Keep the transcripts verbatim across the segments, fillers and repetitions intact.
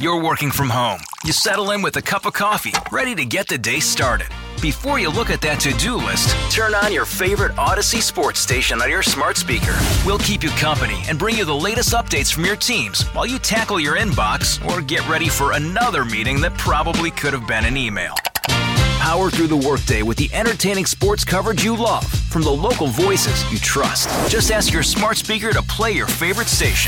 You're working from home. You settle in with a cup of coffee, ready to get the day started. Before you look at that to-do list, turn on your favorite Odyssey sports station on your smart speaker. We'll keep you company and bring you the latest updates from your teams while you tackle your inbox or get ready for another meeting that probably could have been an email. Power through the workday with the entertaining sports coverage you love from the local voices you trust. Just ask your smart speaker to play your favorite station.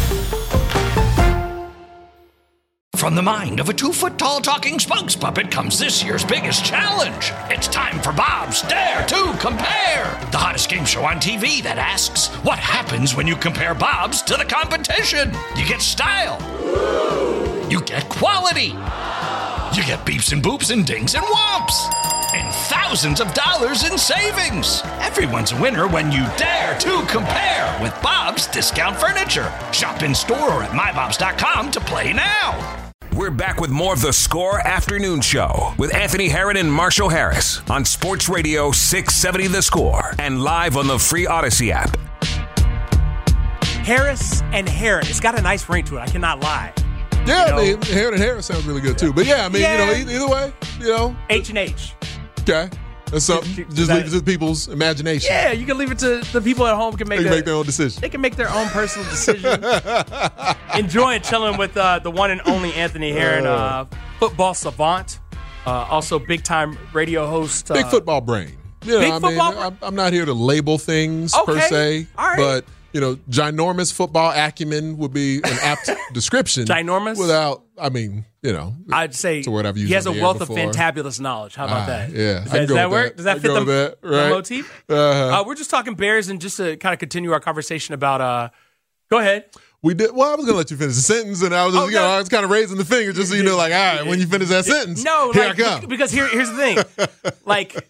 From the mind of a two-foot-tall talking spokes puppet comes this year's biggest challenge. It's time for Bob's Dare to Compare, the hottest game show on T V that asks, what happens when you compare Bob's to the competition? You get style. You get quality. You get beeps and boops and dings and whomps. And thousands of dollars in savings. Everyone's a winner when you dare to compare with Bob's Discount Furniture. Shop in store or at my bobs dot com to play now. We're back with more of the Score Afternoon Show with Anthony Herron and Marshall Harris on Sports Radio six seventy The Score and live on the free Odyssey app. Harris and Herron. It's got a nice ring to it. I cannot lie. Yeah, you know? I mean, Herron and Harris sounds really good too. But yeah, I mean, Yeah. you know, either way, you know. H and H. Okay. That's something. Just that- leave it to people's imagination. Yeah, you can leave it to the people at home can make, They can a- make their own decision. They can make their own personal decision. Enjoying chilling with uh, the one and only Anthony Herron, uh, football savant, uh, also big time radio host. Uh, Big football brain. You know, Big I mean, football brain? I'm, I'm not here to label things per Okay. se, All right. but you know, ginormous football acumen would be an apt description. Ginormous? Without, I mean, you know, I'd say it's a word I've used he has a on the air wealth before. of fantabulous knowledge. How about Ah, that? yeah. Does I that, can does go that with work? that. Does that I fit can the, go with that, the right. motif? Uh-huh. Uh, we're just talking Bears, and just to kind of continue our conversation about. Uh, go ahead. We did. Well, I was going to let you finish the sentence, and I was just, Oh, you know, no. I was kind of raising the finger just so you know, like, all right, when you finish that sentence, No, here like, I come. Because here, here's the thing. Like,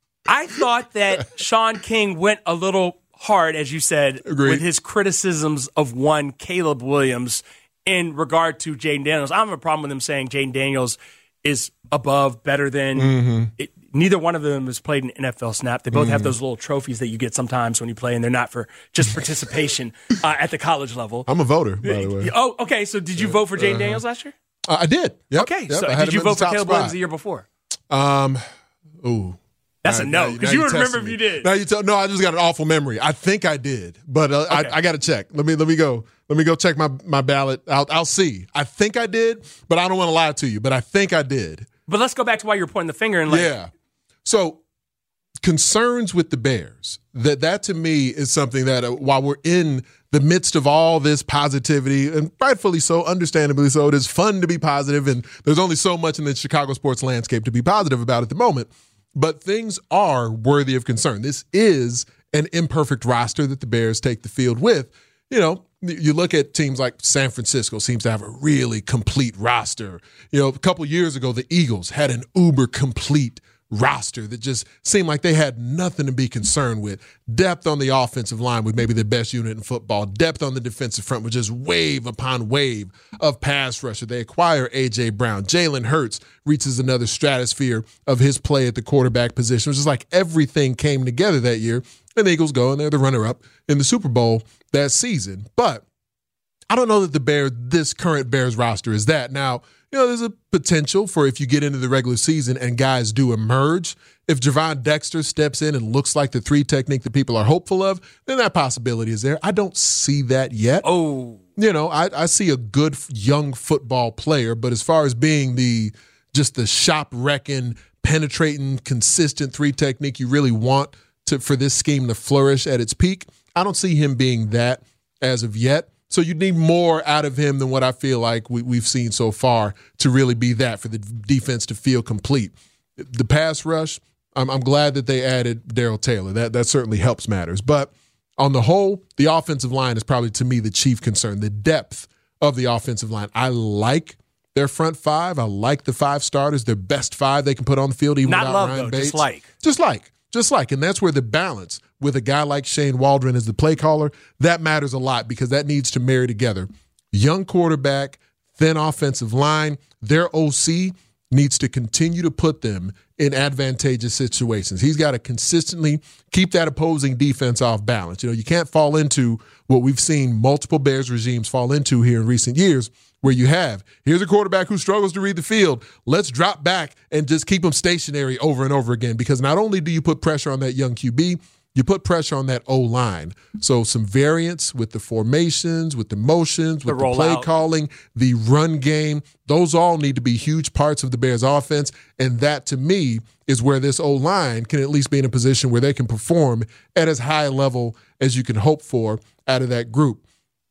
I thought that Sean King went a little hard, as you said, Agreed. with his criticisms of one Caleb Williams in regard to Jaden Daniels. I don't have a problem with him saying Jaden Daniels is above, better than. Mm-hmm. It, neither one of them has played an N F L snap. They both Mm-hmm. have those little trophies that you get sometimes when you play, and they're not for just participation uh, at the college level. I'm a voter, by the way. Oh, okay. So did you vote for Jaden Daniels last year? Uh, I did. Yep. Okay. Yep. So I had did you him in vote the for top Caleb spot. Williams the year before? Um, ooh. That's a no, Now- because now you you're remember testing if me. you did. Now you tell. No, I just got an awful memory. I think I did, but uh, Okay. I, I got to check. Let me let me go. Let me go check my my ballot. I'll I'll see. I think I did, but I don't want to lie to you. But I think I did. But let's go back to why you're pointing the finger and like, Yeah. So concerns with the Bears. That that to me is something that uh, while we're in the midst of all this positivity, and rightfully so, understandably so, it is fun to be positive, and there's only so much in the Chicago sports landscape to be positive about at the moment. But things are worthy of concern. This is an imperfect roster that the Bears take the field with. You know, you look at teams like San Francisco seems to have a really complete roster. You know, a couple years ago, the Eagles had an uber complete roster that just seemed like they had nothing to be concerned with. Depth on the offensive line with maybe the best unit in football. Depth on the defensive front with just wave upon wave of pass rusher. They acquire A J. Brown. Jalen Hurts reaches another stratosphere of his play at the quarterback position. It was just like everything came together that year. And the Eagles go, and they're the runner-up in the Super Bowl that season. But I don't know that the Bears, this current Bears roster is that. Now, you know, there's a potential for if you get into the regular season and guys do emerge, if Javon Dexter steps in and looks like the three technique that people are hopeful of, then that possibility is there. I don't see that yet. Oh, You know, I, I see a good young football player, but as far as being the just the shop wrecking, penetrating, consistent three technique you really want to for this scheme to flourish at its peak, I don't see him being that as of yet. So you need more out of him than what I feel like we, we've seen so far to really be that, for the defense to feel complete. The pass rush, I'm, I'm glad that they added Darrell Taylor. That that certainly helps matters. But on the whole, the offensive line is probably, to me, the chief concern, the depth of the offensive line. I like their front five. I like the five starters, their best five they can put on the field, even not without love Ryan though, Bates. just like. Just like. Just like. And that's where the balance with a guy like Shane Waldron as the play caller, that matters a lot because that needs to marry together. Young quarterback, thin offensive line, their O C needs to continue to put them in advantageous situations. He's got to consistently keep that opposing defense off balance. You know, you can't fall into what we've seen multiple Bears regimes fall into here in recent years, where you have, here's a quarterback who struggles to read the field. Let's drop back and just keep him stationary over and over again, because not only do you put pressure on that young Q B, you put pressure on that O-line. So some variance with the formations, with the motions, with the, the play calling, the run game. Those all need to be huge parts of the Bears offense. And that, to me, is where this O-line can at least be in a position where they can perform at as high a level as you can hope for out of that group.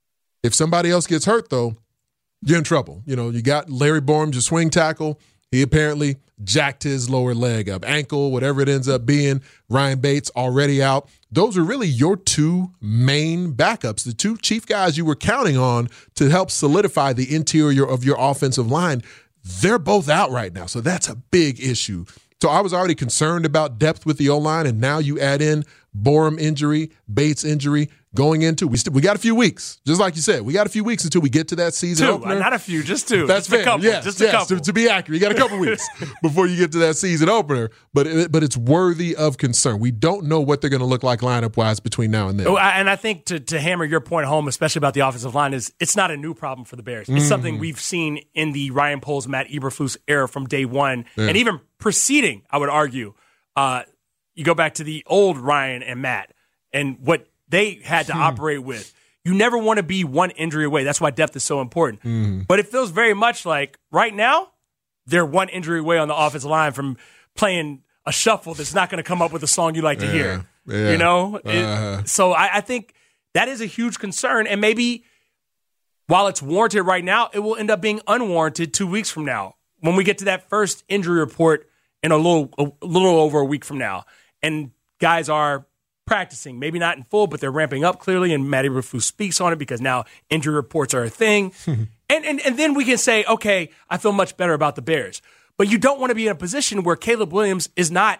If somebody else gets hurt, though, you're in trouble. You know, you got Larry Borum, your swing tackle. He apparently jacked his lower leg up, ankle, whatever it ends up being. Ryan Bates already out. Those are really your two main backups, the two chief guys you were counting on to help solidify the interior of your offensive line. They're both out right now, so that's a big issue. So I was already concerned about depth with the O-line, and now you add in Borum injury, Bates injury. Going into, we st- we got a few weeks, just like you said. We got a few weeks until we get to that season two, opener. Not a few, just two. That's just fair. A couple, yes, just yes, a couple. To, to be accurate, you got a couple weeks before you get to that season opener. But it, but it's worthy of concern. We don't know what they're going to look like lineup-wise between now and then. Oh, and I think to, to hammer your point home, especially about the offensive line, is it's not a new problem for the Bears. It's mm. something we've seen in the Ryan Poles, Matt Eberflus era from day one, yeah. and even preceding, I would argue. Uh, you go back to the old Ryan and Matt and what they had to operate with. You never want to be one injury away. That's why depth is so important. Mm. But it feels very much like right now, they're one injury away on the offensive line from playing a shuffle that's not going to come up with a song you like to yeah, hear. Yeah. You know? Uh-huh. It, so I, I think that is a huge concern. And maybe while it's warranted right now, it will end up being unwarranted two weeks from now when we get to that first injury report in a little, a little over a week from now. And guys are practicing, maybe not in full, but they're ramping up clearly, and Matty Eberflus speaks on it because now injury reports are a thing. and, and and then we can say, okay, I feel much better about the Bears. But you don't want to be in a position where Caleb Williams is not,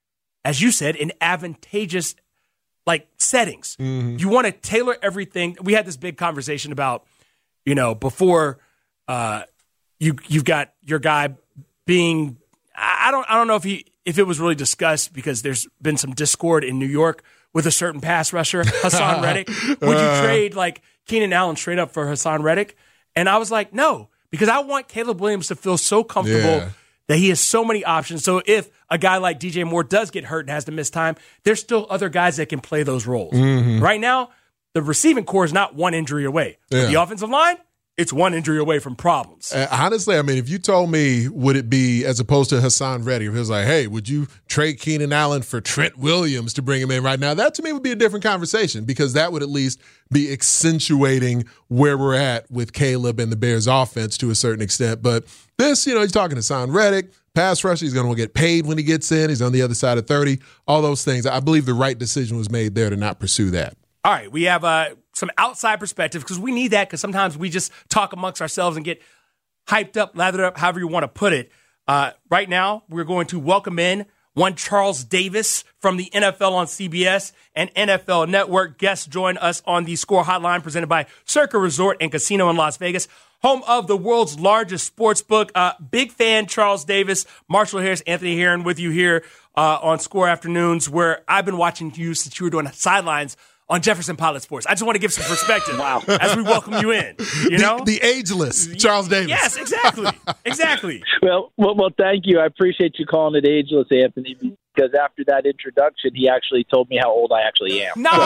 as you said, in advantageous like settings. Mm-hmm. You want to tailor everything. We had this big conversation about, you know, before uh, you you've got your guy being, I don't I don't know if he if it was really discussed because there's been some discord in New York with a certain pass rusher, Hassan Reddick. Would you trade like Keenan Allen straight up for Hassan Reddick? And I was like, no, because I want Caleb Williams to feel so comfortable yeah. that he has so many options. So if a guy like D J Moore does get hurt and has to miss time, there's still other guys that can play those roles. Mm-hmm. Right now, the receiving core is not one injury away. Yeah. The offensive line, it's one injury away from problems. Uh, honestly, I mean, if you told me, would it be as opposed to Hassan Reddick, if it was like, hey, would you trade Keenan Allen for Trent Williams to bring him in right now? That to me would be a different conversation because that would at least be accentuating where we're at with Caleb and the Bears offense to a certain extent. But this, you know, he's talking to Hassan Reddick, pass rusher, he's going to get paid when he gets in. He's on the other side of thirty. All those things. I believe the right decision was made there to not pursue that. All right, we have uh, some outside perspective because we need that because sometimes we just talk amongst ourselves and get hyped up, lathered up, however you want to put it. Uh, right now, we're going to welcome in one Charles Davis from the N F L on C B S and N F L Network. Guests join us on the Score Hotline presented by Circa Resort and Casino in Las Vegas, home of the world's largest sports book. Uh, big fan, Charles Davis, Marshall Harris, Anthony Herron with you here uh, on Score Afternoons, where I've been watching you since you were doing sidelines on Jefferson Pilot Sports. I just want to give some perspective wow. as we welcome you in. You know, the, the ageless Charles Davis. Yes, exactly, exactly. Well, well, well, thank you. I appreciate you calling it ageless, Anthony, because after that introduction, he actually told me how old I actually am. No, no, no.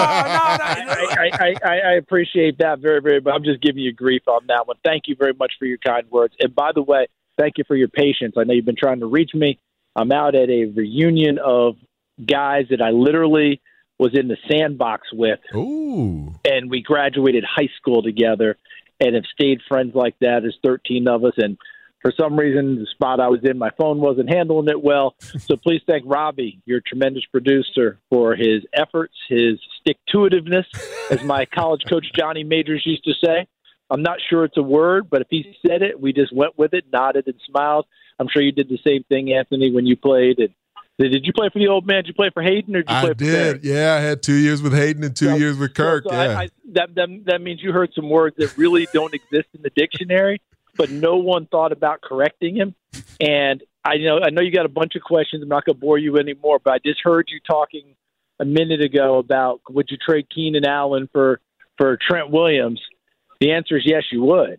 I, I, I, I appreciate that very, very much. I'm just giving you grief on that one. Thank you very much for your kind words. And by the way, thank you for your patience. I know you've been trying to reach me. I'm out at a reunion of guys that I literally was in the sandbox with. Ooh. And we graduated high school together and have stayed friends like that. There's thirteen of us. And for some reason, the spot I was in, my phone wasn't handling it well. So please thank Robbie, your tremendous producer, for his efforts, his stick-to-itiveness, as my college coach Johnny Majors used to say. I'm not sure it's a word, but if he said it, we just went with it, nodded and smiled. I'm sure you did the same thing, Anthony, when you played. And did you play for the old man? Did you play for Hayden, or did you I play for did. Barry? Yeah, I had two years with Hayden and two so, years with Kirk. So, so yeah, I, I, that, that that means you heard some words that really don't exist in the dictionary, but no one thought about correcting him. And I know I know you got a bunch of questions. I'm not going to bore you anymore, but I just heard you talking a minute ago about would you trade Keenan Allen for for Trent Williams? The answer is yes, you would.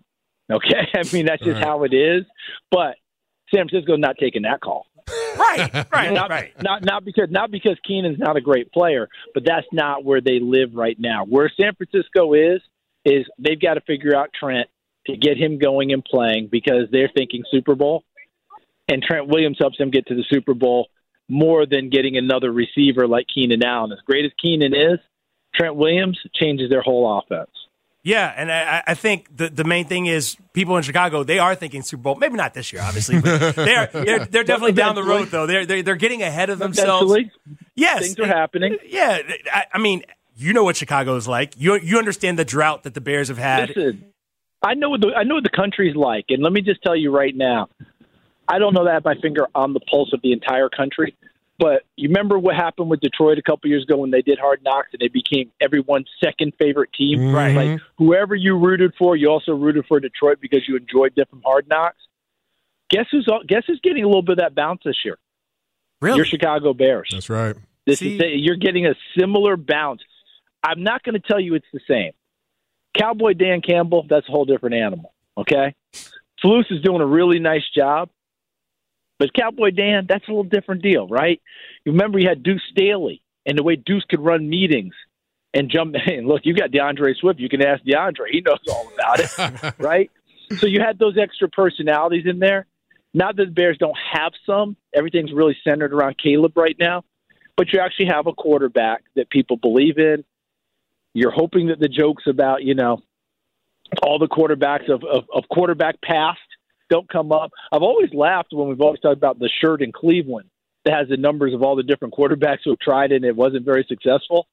Okay, I mean that's just right. how it is. But San Francisco's not taking that call. Right, right, not, right. Not not because not because Keenan's not a great player, but that's not where they live right now. Where San Francisco is is they've got to figure out Trent to get him going and playing because they're thinking Super Bowl, and Trent Williams helps them get to the Super Bowl more than getting another receiver like Keenan Allen. As great as Keenan is, Trent Williams changes their whole offense. Yeah, and I, I think the, the main thing is people in Chicago, they are thinking Super Bowl. Maybe not this year, obviously, but they're they're, they're definitely down the road, though. They're, they're, they're getting ahead of themselves. Eventually, yes. things are happening. Yeah, I, I mean, you know what Chicago is like. You you understand the drought that the Bears have had. Listen, I know what the, I know what the country's like, and let me just tell you right now, I don't know that I have my finger on the pulse of the entire country, but you remember what happened with Detroit a couple years ago when they did Hard Knocks and they became everyone's second favorite team? Right. Like whoever you rooted for, you also rooted for Detroit because you enjoyed them from Hard Knocks. Guess who's guess who's getting a little bit of that bounce this year? Really? Your Chicago Bears. That's right. This See? is you're getting a similar bounce. I'm not going to tell you it's the same. Cowboy Dan Campbell, that's a whole different animal. Okay, Flus is doing a really nice job. But Cowboy Dan, that's a little different deal, right? You remember you had Deuce Staley and the way Deuce could run meetings and jump in. Look, you got DeAndre Swift. You can ask DeAndre. He knows all about it, right? So you had those extra personalities in there. Not that the Bears don't have some. Everything's really centered around Caleb right now. But you actually have a quarterback that people believe in. You're hoping that the jokes about, you know, all the quarterbacks of, of, of quarterback past don't come up. I've always laughed when we've always talked about the shirt in Cleveland that has the numbers of all the different quarterbacks who have tried it and it wasn't very successful.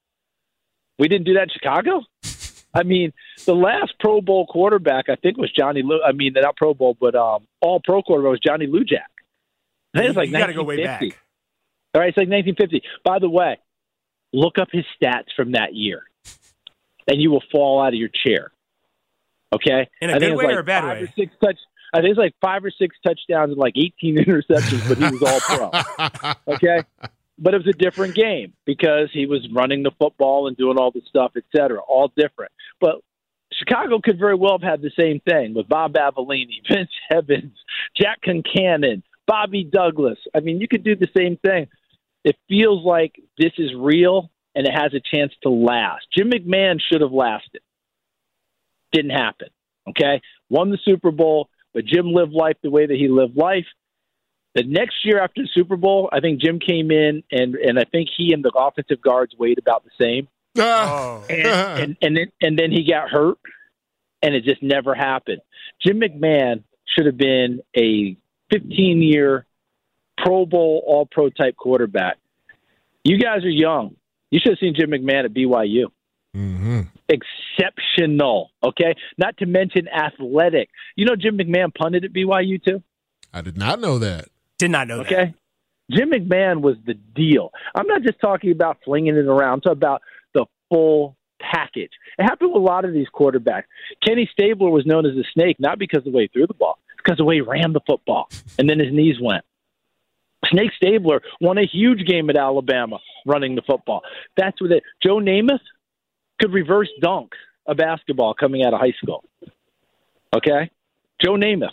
We didn't do that in Chicago. I mean, the last Pro Bowl quarterback, I think, was Johnny Lou. I mean, not Pro Bowl, but um, all Pro quarterback was Johnny Lujack. I think it's like you got to go way back. All right, it's like nineteen fifty. By the way, look up his stats from that year, and you will fall out of your chair. Okay? In a I think good way like or a bad five way? Or six touch, I think it's like five or six touchdowns and like eighteen interceptions, but he was all pro. Okay? But it was a different game because he was running the football and doing all the stuff, et cetera, all different. But Chicago could very well have had the same thing with Bob Avellini, Vince Evans, Jack Concannon, Bobby Douglas. I mean, you could do the same thing. It feels like this is real and it has a chance to last. Jim McMahon should have lasted. Didn't happen. Okay? Won the Super Bowl, but Jim lived life the way that he lived life. The next year after the Super Bowl, I think Jim came in, and, and I think he and the offensive guards weighed about the same. Oh. And, and, and, then, and then he got hurt, and it just never happened. Jim McMahon should have been a fifteen-year Pro Bowl, all-pro type quarterback. You guys are young. You should have seen Jim McMahon at B Y U. Mm-hmm. Exceptional, okay? Not to mention athletic. You know Jim McMahon punted at B Y U too? I did not know that. Did not know Okay. Jim McMahon was the deal. I'm not just talking about flinging it around. I'm talking about the full package. It happened with a lot of these quarterbacks. Kenny Stabler was known as the snake, not because of the way he threw the ball. It's because of the way he ran the football, and then his knees went. Snake Stabler won a huge game at Alabama running the football. That's what it – Joe Namath could reverse dunk a basketball coming out of high school. Okay? Joe Namath.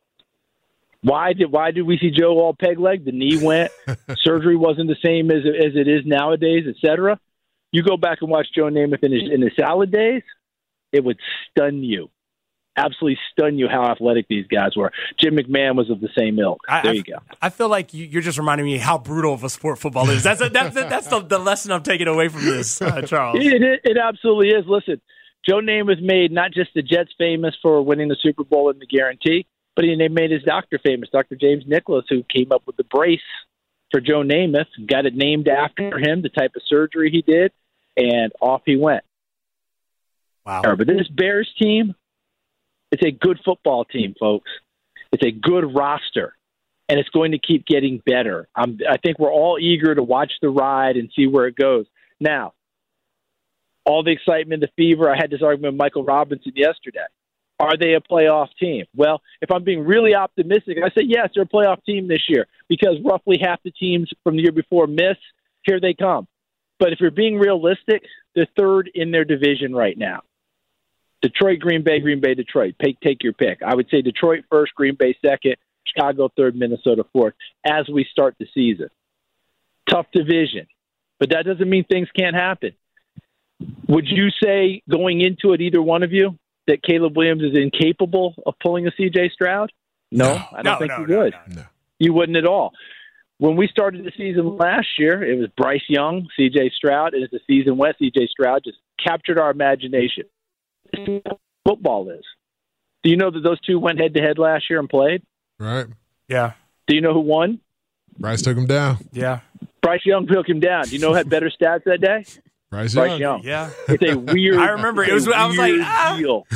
Why did why did we see Joe all peg leg? The knee went. Surgery wasn't the same as as it is nowadays, et cetera. You go back and watch Joe Namath in his in his salad days, it would stun you, absolutely stun you how athletic these guys were. Jim McMahon was of the same ilk. I, there I, you go. I feel like you, you're just reminding me how brutal of a sport football is. That's a, that's a, that's the, the lesson I'm taking away from this, uh, Charles. It, it, it absolutely is. Listen, Joe Namath made not just the Jets famous for winning the Super Bowl and the guarantee, but he made his doctor famous, Doctor James Nicholas, who came up with the brace for Joe Namath, got it named after him, the type of surgery he did, and off he went. Wow. But this Bears team, it's a good football team, folks. It's a good roster, and it's going to keep getting better. I'm, I think we're all eager to watch the ride and see where it goes. Now, all the excitement, the fever, I had this argument with Michael Robinson yesterday. Are they a playoff team? Well, if I'm being really optimistic, I say yes, they're a playoff team this year because roughly half the teams from the year before miss. Here they come. But if you're being realistic, they're third in their division right now. Detroit, Green Bay, Green Bay, Detroit. Take, take your pick. I would say Detroit first, Green Bay second, Chicago third, Minnesota fourth as we start the season. Tough division, but that doesn't mean things can't happen. Would you say going into it, either one of you, that Caleb Williams is incapable of pulling a C J Stroud? No, no I don't no, think no, you no, would. no, no. You wouldn't at all. When we started the season last year, it was Bryce Young, C J Stroud, and as the season went, C J Stroud just captured our imagination. Football is. Do you know that those two went head-to-head last year and played? Right. Yeah. Do you know who won? Bryce took him down. Yeah. Bryce Young took him down. Do you know who had better stats that day? Bryce, Bryce Young. Young. Yeah. It's a weird. I remember it was. I was like, ah. deal.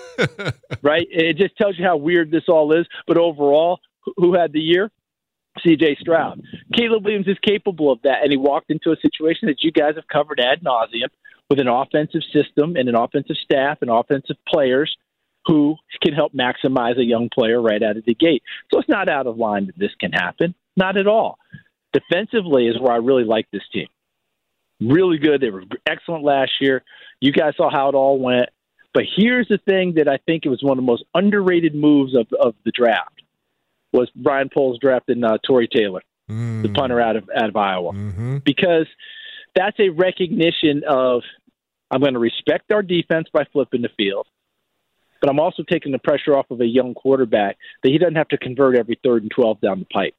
Right? It just tells you how weird this all is. But overall, who had the year? C J Stroud. Caleb Williams is capable of that, and he walked into a situation that you guys have covered ad nauseum with an offensive system and an offensive staff and offensive players who can help maximize a young player right out of the gate. So it's not out of line that this can happen. Not at all. Defensively is where I really like this team. Really good. They were excellent last year. You guys saw how it all went. But here's the thing that I think it was one of the most underrated moves of, of the draft was Brian Poles drafting uh, Torrey Taylor, mm. the punter out of out of Iowa. Mm-hmm. Because that's a recognition of I'm going to respect our defense by flipping the field, but I'm also taking the pressure off of a young quarterback that he doesn't have to convert every third and twelve down the pipe.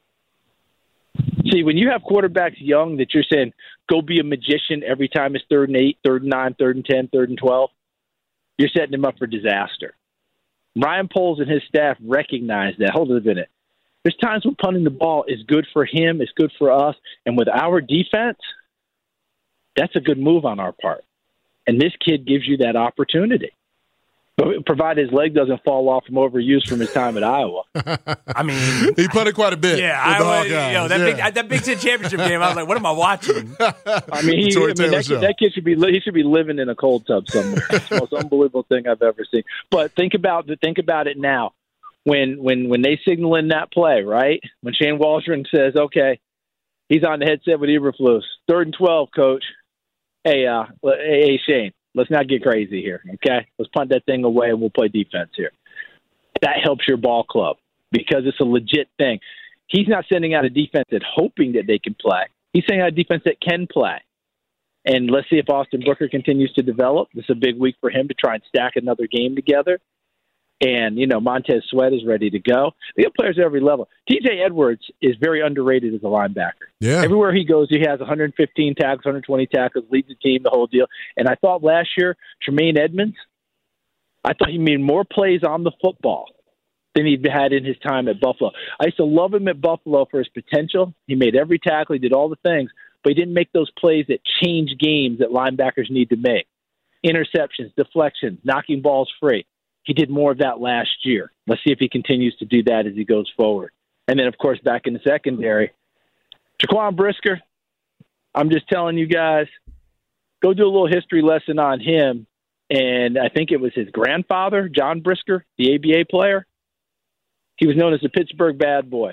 See, when you have quarterbacks young that you're saying, go be a magician every time it's third and eight, third and nine, third and ten, third and twelve, you're setting him up for disaster. Ryan Poles and his staff recognize that. Hold on a minute. There's times when punting the ball is good for him, it's good for us, and with our defense, that's a good move on our part. And this kid gives you that opportunity. Provided his leg doesn't fall off from overuse from his time at Iowa. I mean, he punted quite a bit. Yeah, I was, yo, that yeah. big that Big Ten championship game. I was like, what am I watching? I mean, he, I mean that, kid, that kid should be he should be living in a cold tub somewhere. It's the most unbelievable thing I've ever seen. But think about the think about it now. When when when they signal in that play, right? When Shane Waldron says, "Okay, he's on the headset with Eberflus, third and twelve, coach." Hey, uh, hey, hey, Shane. Let's not get crazy here, okay? Let's punt that thing away and we'll play defense here. That helps your ball club because it's a legit thing. He's not sending out a defense that's hoping that they can play. He's sending out a defense that can play. And let's see if Austin Booker continues to develop. This is a big week for him to try and stack another game together. And, you know, Montez Sweat is ready to go. They have players at every level. T J Edwards is very underrated as a linebacker. Yeah. Everywhere he goes, he has one hundred fifteen tackles, one hundred twenty tackles, leads the team, the whole deal. And I thought last year, Tremaine Edmonds, I thought he made more plays on the football than he'd had in his time at Buffalo. I used to love him at Buffalo for his potential. He made every tackle. He did all the things. But he didn't make those plays that change games that linebackers need to make. Interceptions, deflections, knocking balls free. He did more of that last year. Let's see if he continues to do that as he goes forward. And then, of course, back in the secondary, Jaquan Brisker, I'm just telling you guys, go do a little history lesson on him. And I think it was his grandfather, John Brisker, the A B A player. He was known as the Pittsburgh Bad Boy.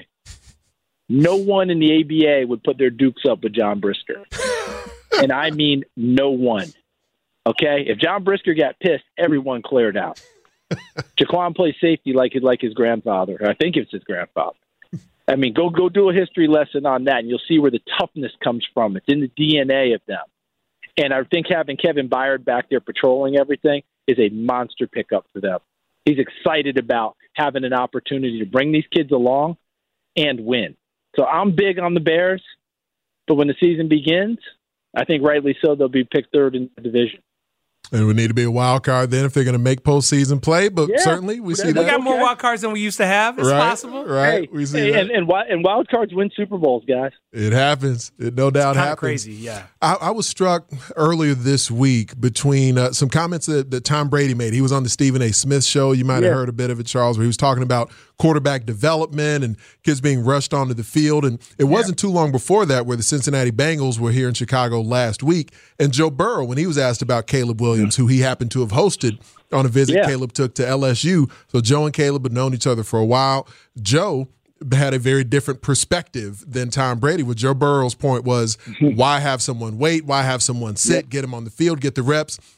No one in the A B A would put their dukes up with John Brisker. And I mean no one. Okay? If John Brisker got pissed, everyone cleared out. Jaquan plays safety like like his grandfather. I think it's his grandfather. I mean, go go do a history lesson on that, and you'll see where the toughness comes from. It's in the D N A of them. And I think having Kevin Byard back there patrolling everything is a monster pickup for them. He's excited about having an opportunity to bring these kids along and win. So I'm big on the Bears, but when the season begins, I think rightly so, they'll be picked third in the division. And we need to be a wild card then if they're going to make postseason play. But yeah, certainly we see we that. We got okay. more wild cards than we used to have. It's right, possible. Right. Hey, we see hey, that. And, and, and wild cards win Super Bowls, guys. It happens. It no doubt it's happens. Crazy, yeah. I, I was struck earlier this week between uh, some comments that, that Tom Brady made. He was on the Stephen A. Smith show. You might have yeah. heard a bit of it, Charles, where he was talking about quarterback development and kids being rushed onto the field. And it wasn't yeah. too long before that where the Cincinnati Bengals were here in Chicago last week. And Joe Burrow, when he was asked about Caleb Williams, who he happened to have hosted on a visit yeah. Caleb took to L S U. So Joe and Caleb had known each other for a while. Joe had a very different perspective than Tom Brady. What Joe Burrow's point was, why have someone wait? Why have someone sit, get him on the field, get the reps?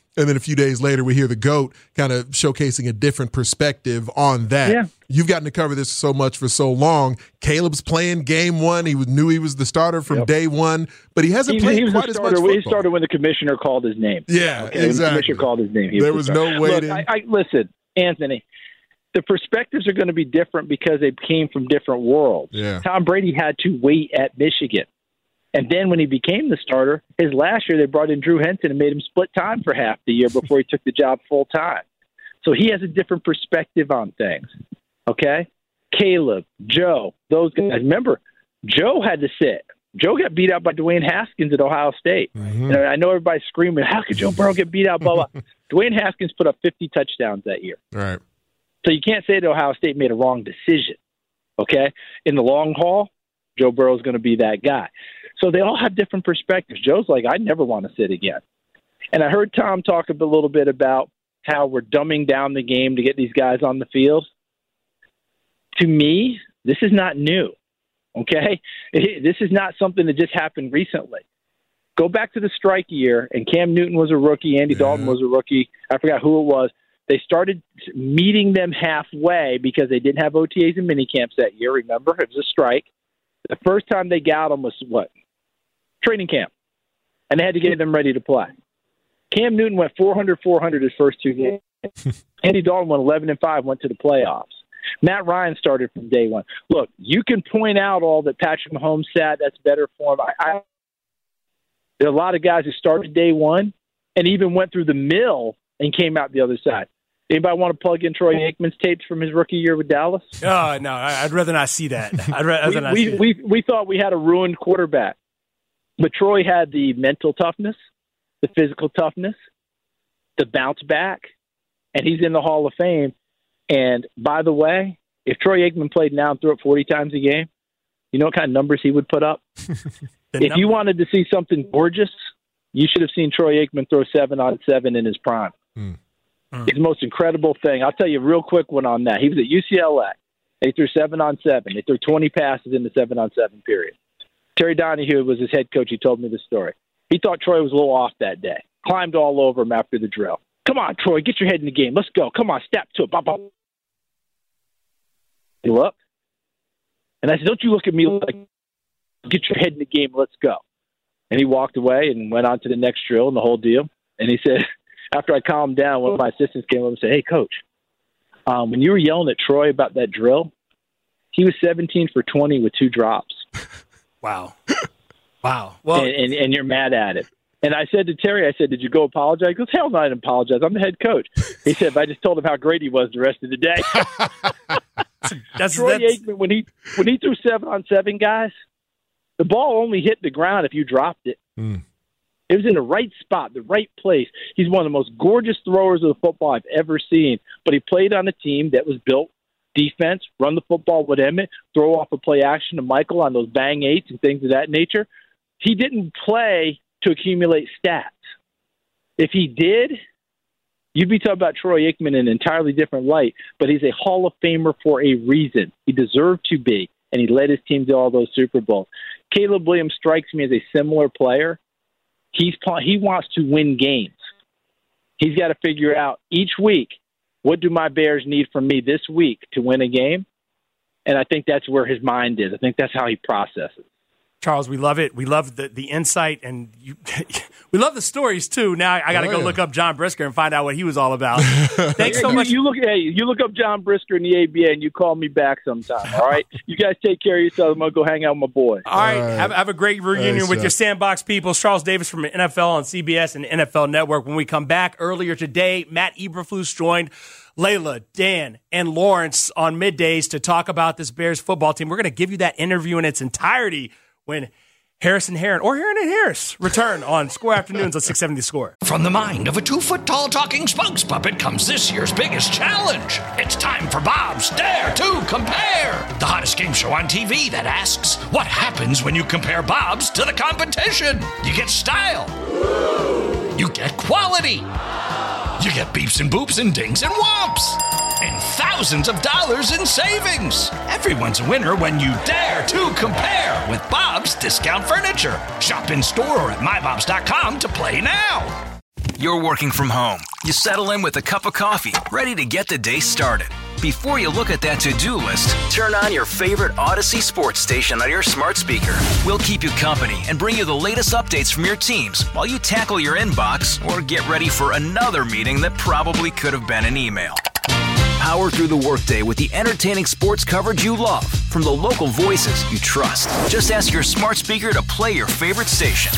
And then a few days later, we hear the GOAT kind of showcasing a different perspective on that. Yeah. You've gotten to cover this so much for so long. Caleb's playing game one. He was, knew he was the starter from Yep. day one, but he hasn't He, played he was quite the as starter. much football. He started when the commissioner called his name. Yeah, okay? When the exactly. commissioner called his name. He There was, was the no starter. waiting. Look, I, I, listen, Anthony, the perspectives are going to be different because they came from different worlds. Yeah. Tom Brady had to wait at Michigan. And then when he became the starter, his last year they brought in Drew Henson and made him split time for half the year before he took the job full time. So he has a different perspective on things. Okay? Caleb, Joe, those guys. Remember, Joe had to sit. Joe got beat out by Dwayne Haskins at Ohio State. Mm-hmm. And I know everybody's screaming, how could Joe Burrow get beat out? Blah, blah. Dwayne Haskins put up fifty touchdowns that year. Right. So you can't say that Ohio State made a wrong decision. Okay? In the long haul, Joe Burrow's going to be that guy. So they all have different perspectives. Joe's like, I never want to sit again. And I heard Tom talk a bit- little bit about how we're dumbing down the game to get these guys on the field. To me, this is not new, okay? This is not something that just happened recently. Go back to the strike year, and Cam Newton was a rookie, Andy Yeah. Dalton was a rookie. I forgot who it was. They started meeting them halfway because they didn't have O T As and mini camps that year. Remember, it was a strike. The first time they got them was what? Training camp. And they had to get them ready to play. Cam Newton went four hundred, four hundred his first two games. Andy Dalton went eleven and five, went to the playoffs. Matt Ryan started from day one. Look, you can point out all that Patrick Mahomes said, that's better for him. I, I, there are a lot of guys who started day one and even went through the mill and came out the other side. Anybody want to plug in Troy Aikman's tapes from his rookie year with Dallas? Oh, no, I- I'd rather not see that. I'd rather we, not we, see it. we, we thought we had a ruined quarterback. But Troy had the mental toughness, the physical toughness, the bounce back, and he's in the Hall of Fame. And by the way, if Troy Aikman played now and threw it forty times a game, you know what kind of numbers he would put up? The If num- you wanted to see something gorgeous, you should have seen Troy Aikman throw seven on seven in his prime. Mm. It's the most incredible thing. I'll tell you a real quick one on that. He was at U C L A. They threw seven on seven. They threw twenty passes in the seven on seven period. Terry Donahue was his head coach. He told me the story. He thought Troy was a little off that day. Climbed all over him after the drill. Come on, Troy, get your head in the game. Let's go. Come on, step to it. Bop, bop. He looked. And I said, don't you look at me like, get your head in the game. Let's go. And he walked away and went on to the next drill and the whole deal. And he said, after I calmed down, one of my assistants came up and said, hey, coach, um, when you were yelling at Troy about that drill, he was seventeen for twenty with two drops. Wow. Wow. Well, and, and, and you're mad at it. And I said to Terry, I said, did you go apologize? He goes, hell no, I didn't apologize. I'm the head coach. He said, but I just told him how great he was the rest of the day. that's, Troy that's Aikman, when he when he threw seven on seven guys, the ball only hit the ground if you dropped it. Mm. It was in the right spot, the right place. He's one of the most gorgeous throwers of the football I've ever seen. But he played on a team that was built defense, run the football with Emmett, throw off a play action to Michael on those bang eights and things of that nature. He didn't play to accumulate stats. If he did, you'd be talking about Troy Aikman in an entirely different light, but he's a Hall of Famer for a reason. He deserved to be, and he led his team to all those Super Bowls. Caleb Williams strikes me as a similar player. He's He wants to win games. He's got to figure out each week, what do my Bears need from me this week to win a game? And I think that's where his mind is. I think that's how he processes. Charles, we love it. We love the, the insight, and you, we love the stories, too. Now I, I got to Oh, go yeah. look up John Brisker and find out what he was all about. Thanks so you, much. You look, hey, you look up John Brisker in the A B A, and you call me back sometime, all right? You guys take care of yourself. I'm going to go hang out with my boy. All right. All right. Have, have a great reunion Thanks, with Chuck. your Sandbox people. Charles Davis from N F L on C B S and N F L Network. When we come back earlier today, Matt Eberflus joined Layla, Dan, and Lawrence on middays to talk about this Bears football team. We're going to give you that interview in its entirety when Harrison Heron or Heron and Harris return on Score Afternoons on six seventy The Score. From the mind of a two-foot-tall talking spokes puppet comes this year's biggest challenge. It's time for Bob's Dare to Compare, the hottest game show on T V that asks, what happens when you compare Bob's to the competition? You get style. You get quality. You get beeps and boops and dings and whomps. And thousands of dollars in savings. Everyone's a winner when you dare to compare with Bob's Discount Furniture. Shop in store or at my bobs dot com to play now. You're working from home. You settle in with a cup of coffee, ready to get the day started. Before you look at that to-do list, turn on your favorite Odyssey sports station on your smart speaker. We'll keep you company and bring you the latest updates from your teams while you tackle your inbox or get ready for another meeting that probably could have been an email. Power through the workday with the entertaining sports coverage you love from the local voices you trust. Just ask your smart speaker to play your favorite station.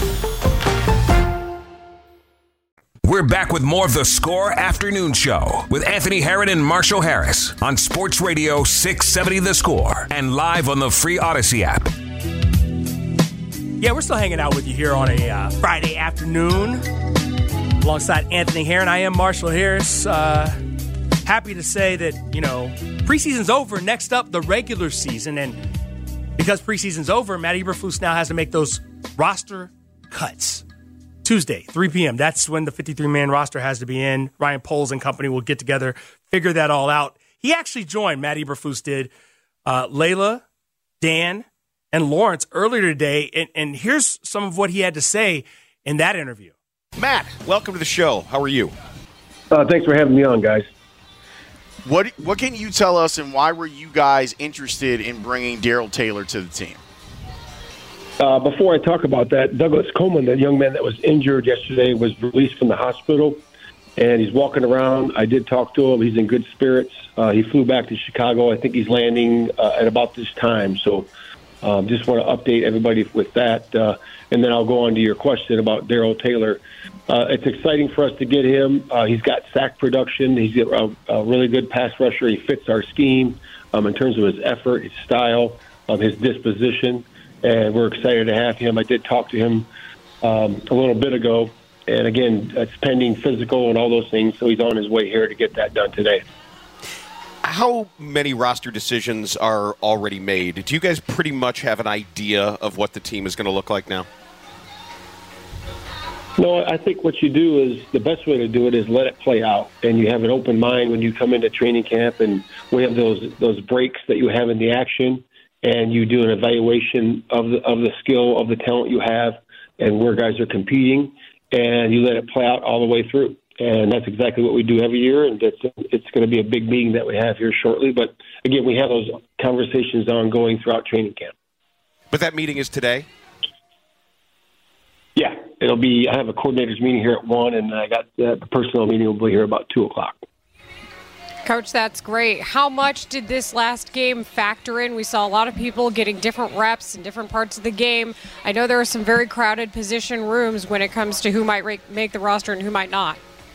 We're back with more of the Score Afternoon Show with Anthony Herron and Marshall Harris on Sports Radio six seventy The Score and live on the free Odyssey app. Yeah, we're still hanging out with you here on a uh, Friday afternoon alongside Anthony Herron. I am Marshall Harris. Uh, happy to say that, you know, preseason's over. Next up, the regular season. And because preseason's over, Matt Eberflus now has to make those roster cuts. Tuesday, three p.m. That's when the fifty-three man roster has to be in. Ryan Poles and company will get together, figure that all out. He actually joined, Matt Eberflus did, uh, Layla, Dan, and Lawrence earlier today. And, and here's some of what he had to say in that interview. Matt, welcome to the show. How are you? Uh, thanks for having me on, guys. What What can you tell us, and why were you guys interested in bringing Darrell Taylor to the team? Uh, before I talk about that, Douglas Coleman, the young man that was injured yesterday, was released from the hospital, and he's walking around. I did talk to him. He's in good spirits. Uh, he flew back to Chicago. I think he's landing uh, at about this time. So um, just want to update everybody with that. Uh, and then I'll go on to your question about Darrell Taylor. Uh, it's exciting for us to get him. Uh, he's got sack production. He's a, a really good pass rusher. He fits our scheme um, in terms of his effort, his style, um, his disposition. And we're excited to have him. I did talk to him um, a little bit ago. And, again, it's pending physical and all those things, so he's on his way here to get that done today. How many roster decisions are already made? Do you guys pretty much have an idea of what the team is going to look like now? No, I think what you do is the best way to do it is let it play out. And you have an open mind when you come into training camp, and we have those those breaks that you have in the action. And you do an evaluation of the of the skill, of the talent you have, and where guys are competing, and you let it play out all the way through. And that's exactly what we do every year, and it's, it's going to be a big meeting that we have here shortly. But, again, we have those conversations ongoing throughout training camp. But that meeting is today? Yeah. It'll be – I have a coordinators meeting here at one, and I got uh, the personnel meeting will be here about two o'clock. Coach, that's great. How much did this last game factor in? We saw a lot of people getting different reps in different parts of the game. I know there are some very crowded position rooms when it comes to who might make the roster and who might not.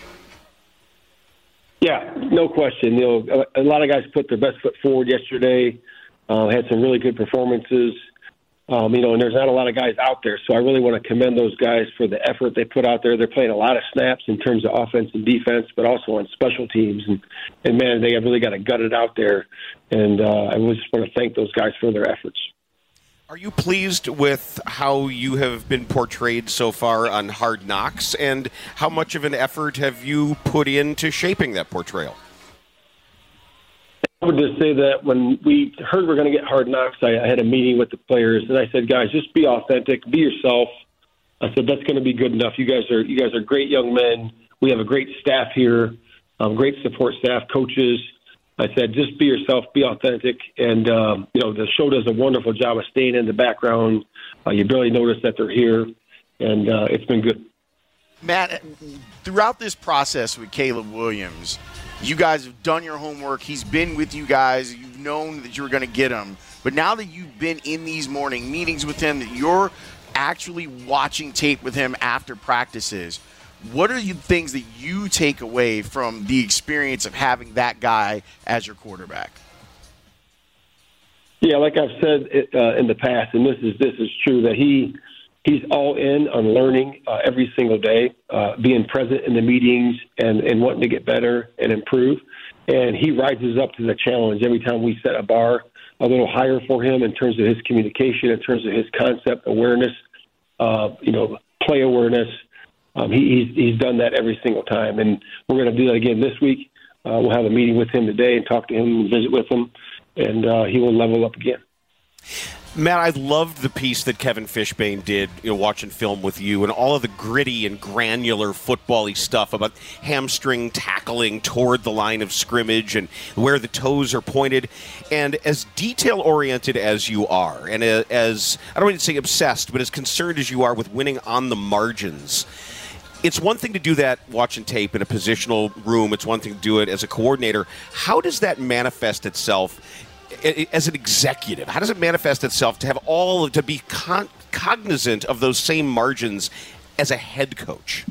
Yeah, no question. You know, a lot of guys put their best foot forward yesterday, uh, had some really good performances. Um, you know, and there's not a lot of guys out there, so I really want to commend those guys for the effort they put out there. They're playing a lot of snaps in terms of offense and defense, but also on special teams. And, and man, they have really got to gut it out there. And uh, I just want to thank those guys for their efforts. Are you pleased with how you have been portrayed so far on Hard Knocks, and how much of an effort have you put into shaping that portrayal? I would just say that when we heard we're going to get Hard Knocks, I, I had a meeting with the players, and I said, guys, just be authentic, be yourself. I said, that's going to be good enough. You guys are you guys are great young men. We have a great staff here, um, great support staff, coaches. I said, just be yourself, be authentic. And, um, you know, the show does a wonderful job of staying in the background. Uh, you barely notice that they're here, and uh, it's been good. Matt, throughout this process with Caleb Williams, you guys have done your homework. He's been with you guys. You've known that you were going to get him. But now that you've been in these morning meetings with him, that you're actually watching tape with him after practices, what are the things that you take away from the experience of having that guy as your quarterback? Yeah, like I've said uh, in the past, and this is this is true, that he he's all in on learning uh, every single day, uh, being present in the meetings and, and wanting to get better and improve. And he rises up to the challenge every time we set a bar a little higher for him in terms of his communication, in terms of his concept awareness, uh, you know, play awareness. Um, he, he's, he's done that every single time. And we're going to do that again this week. Uh, we'll have a meeting with him today and talk to him and visit with him, and uh, he will level up again. Matt, I loved the piece that Kevin Fishbane did, you know, watching film with you, and all of the gritty and granular football-y stuff about hamstring tackling toward the line of scrimmage and where the toes are pointed. And as detail-oriented as you are, and as, I don't want to say obsessed, but as concerned as you are with winning on the margins, it's one thing to do that watching tape in a positional room. It's one thing to do it as a coordinator. How does that manifest itself as an executive? How does it manifest itself to have all to be con- cognizant of those same margins as a head coach?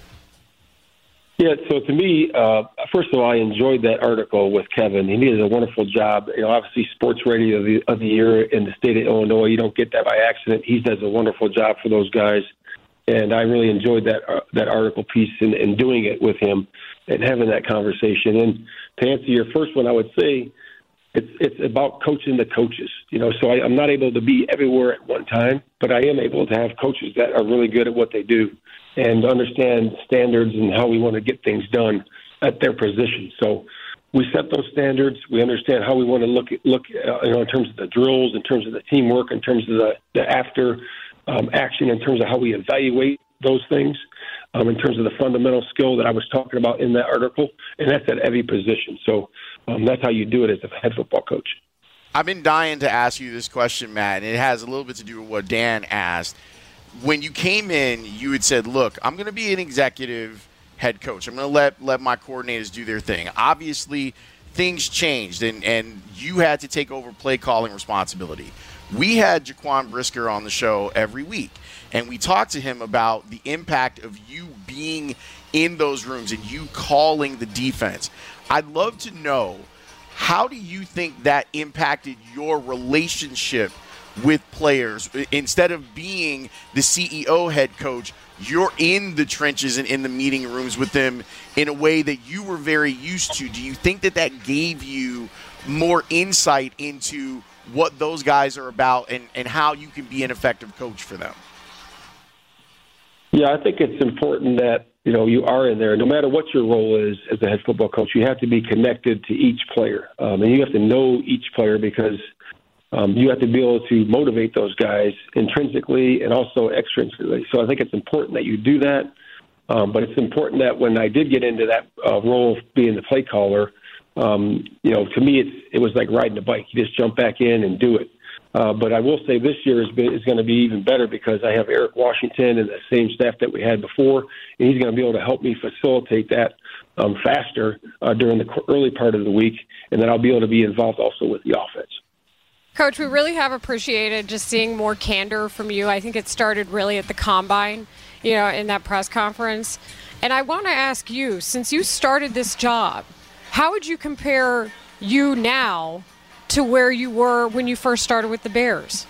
Yeah, so to me, uh, first of all, I enjoyed that article with Kevin. He did a wonderful job. You know, obviously, Sports Radio of the, of the Year in the state of Illinois. You don't get that by accident. He does a wonderful job for those guys, and I really enjoyed that uh, that article piece and, and doing it with him and having that conversation. And to answer your first one, I would say, It's it's about coaching the coaches, you know. So I, I'm not able to be everywhere at one time, but I am able to have coaches that are really good at what they do and understand standards and how we want to get things done at their position. So we set those standards. We understand how we want to look at, look, uh, you know, in terms of the drills, in terms of the teamwork, in terms of the, the after um, action, in terms of how we evaluate those things, um, in terms of the fundamental skill that I was talking about in that article, and that's at every position. So. Um, that's how you do it as a head football coach. I've been dying to ask you this question, Matt, and it has a little bit to do with what Dan asked. When you came in, you had said, look, I'm going to be an executive head coach. I'm going to let let my coordinators do their thing. Obviously, things changed, and, and you had to take over play calling responsibility. We had Jaquan Brisker on the show every week, and we talked to him about the impact of you being in those rooms and you calling the defense. I'd love to know, how do you think that impacted your relationship with players? Instead of being the C E O head coach, you're in the trenches and in the meeting rooms with them in a way that you were very used to. Do you think that that gave you more insight into what those guys are about and, and how you can be an effective coach for them? Yeah, I think it's important that, you know, you are in there. No matter what your role is as a head football coach, you have to be connected to each player. Um, and you have to know each player because um, you have to be able to motivate those guys intrinsically and also extrinsically. So I think it's important that you do that. Um, but it's important that when I did get into that uh, role of being the play caller, um, you know, to me, it's, it was like riding a bike. You just jump back in and do it. Uh, but I will say this year is, is going to be even better because I have Eric Washington and the same staff that we had before, and he's going to be able to help me facilitate that um, faster uh, during the early part of the week, and then I'll be able to be involved also with the offense. Coach, we really have appreciated just seeing more candor from you. I think it started really at the Combine, you know, in that press conference. And I want to ask you, since you started this job, how would you compare you now to where you were when you first started with the Bears?